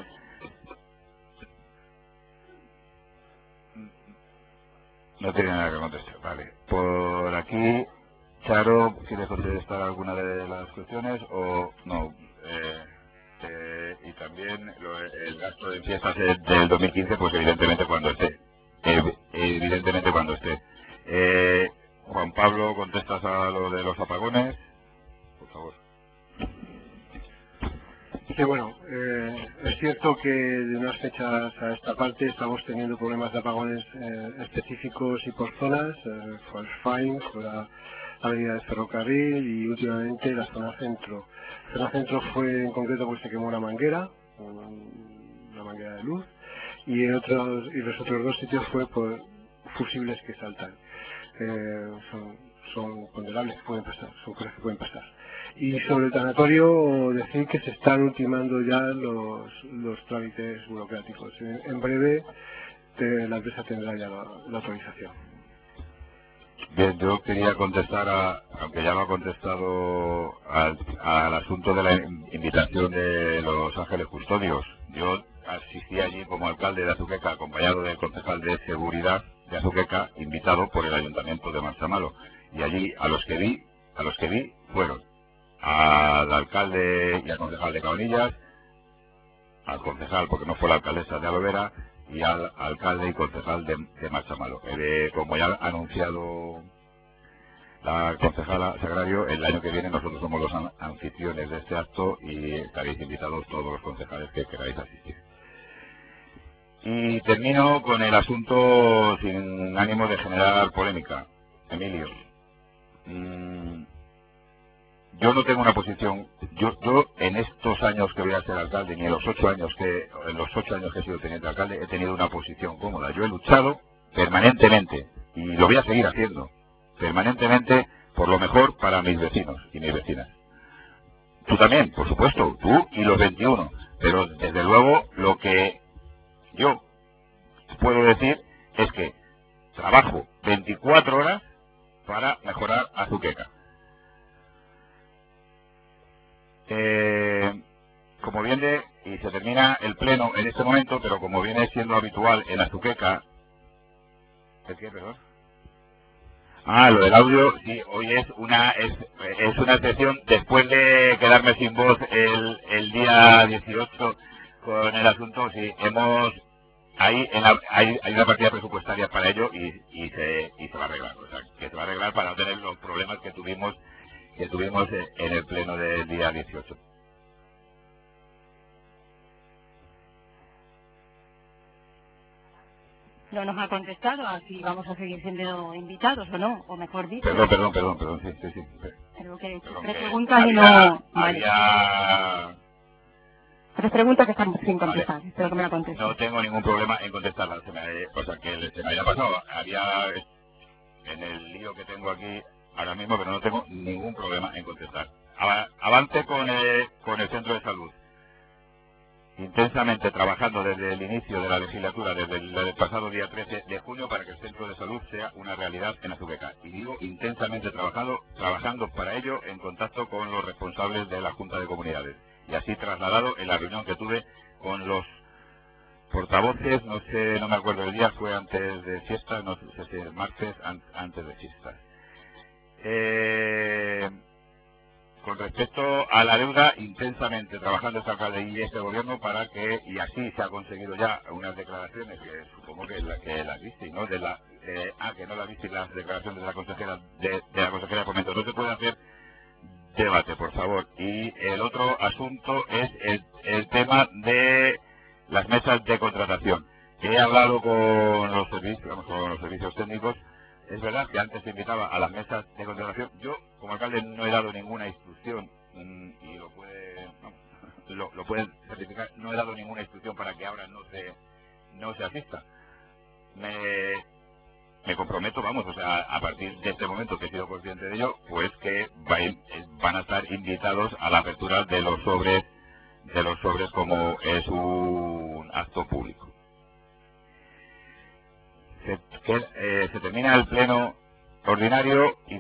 No tiene nada que contestar. Vale. Por aquí... Charo, ¿quieres contestar alguna de las cuestiones o no? Eh, eh, y también lo, el gasto de fiestas del dos mil quince, pues evidentemente cuando esté. Eh, evidentemente cuando esté. Eh, Juan Pablo, ¿contestas a lo de los apagones? Por favor. Sí, bueno, eh, es cierto que de unas fechas a esta parte estamos teniendo problemas de apagones eh, específicos y por zonas. Eh, fue el Fain, fue la avenida del ferrocarril y últimamente la zona centro. La zona centro fue en concreto porque se quemó una manguera, una manguera de luz, y, en otros, y los otros dos sitios fue por fusibles que saltan. Eh, son, son ponderables, que pueden pasar, son cosas que pueden pasar. Y sobre el tanatorio, decir que se están ultimando ya los, los trámites burocráticos. En, en breve te, la empresa tendrá ya la, la autorización. Bien, yo quería contestar, a, aunque ya lo ha contestado, al, al asunto de la invitación de Los Ángeles Custodios. Yo asistí allí como alcalde de Azuqueca, acompañado del concejal de Seguridad de Azuqueca, invitado por el Ayuntamiento de Marzamalo. Y allí a los que vi, a los que vi fueron al alcalde y al concejal de Cabanillas, al concejal, porque no fue la alcaldesa de Alovera, y al alcalde y concejal de, de Marzamalo. Eh, como ya ha anunciado la concejala Sagrario, el año que viene nosotros somos los an anfitriones de este acto y estaréis invitados todos los concejales que queráis asistir. Y termino con el asunto sin ánimo de generar polémica. Emilio, mmm, yo no tengo una posición, yo, yo en estos años que voy a ser alcalde, ni en los ocho años que, en los ocho años que he sido teniente alcalde, he tenido una posición cómoda. Yo he luchado permanentemente, y lo voy a seguir haciendo, permanentemente, por lo mejor para mis vecinos y mis vecinas. Tú también, por supuesto, tú y los veintiuno, pero desde luego lo que yo puedo decir es que trabajo veinticuatro horas para mejorar Azuqueca. Eh, como viene, y se termina el pleno en este momento, pero como viene siendo habitual en Azuqueca... ¿El qué, perdón? Ah, lo del audio, sí, hoy es una es, es una excepción después de quedarme sin voz el, el día dieciocho con el asunto, sí, hemos... Hay, en la, hay, hay una partida presupuestaria para ello y, y, se, y se va a arreglar, o sea, que se va a arreglar para no tener los problemas que tuvimos que tuvimos en el pleno del día dieciocho. No nos ha contestado a si vamos a seguir siendo invitados o no, o mejor dicho. Perdón, perdón, perdón, perdón, sí, sí, sí. Creo que Perdón, tres que preguntas había, y no... Había... Vale. Tres preguntas que están sin contestar, vale. Espero que me la conteste. No tengo ningún problema en contestarlas, se me, o sea, que se me había pasado, había en el lío que tengo aquí ahora mismo, pero no tengo ningún problema en contestar. Avance con el, con el centro de salud. Intensamente trabajando desde el inicio de la legislatura, desde el, el pasado día trece de junio, para que el centro de salud sea una realidad en Azuqueca. Y digo intensamente trabajado, trabajando para ello en contacto con los responsables de la Junta de Comunidades. Y así trasladado en la reunión que tuve con los portavoces, no sé, no me acuerdo el día, fue antes de fiestas, no sé si el martes, an, antes de fiestas. Eh, con respecto a la deuda, intensamente trabajando este alcalde y este gobierno para que, y así se ha conseguido ya unas declaraciones que supongo que, la, que las viste, ¿no? De la, eh, ah, que no las viste las declaraciones de la consejera de, de la consejera de Fomento. No se puede hacer debate, por favor. Y el otro asunto es el, el tema de las mesas de contratación. He hablado con los servicios, con los servicios técnicos. Es verdad que antes se invitaba a las mesas de contratación. Yo, como alcalde, no he dado ninguna instrucción, y lo puede, no, lo, lo pueden certificar, no he dado ninguna instrucción para que ahora no se, no se asista. Me, me comprometo, vamos, o sea, a partir de este momento que he sido consciente de ello, pues que va, van a estar invitados a la apertura de los sobres, de los sobres como es un acto público. Se, que, eh, se termina el pleno ordinario y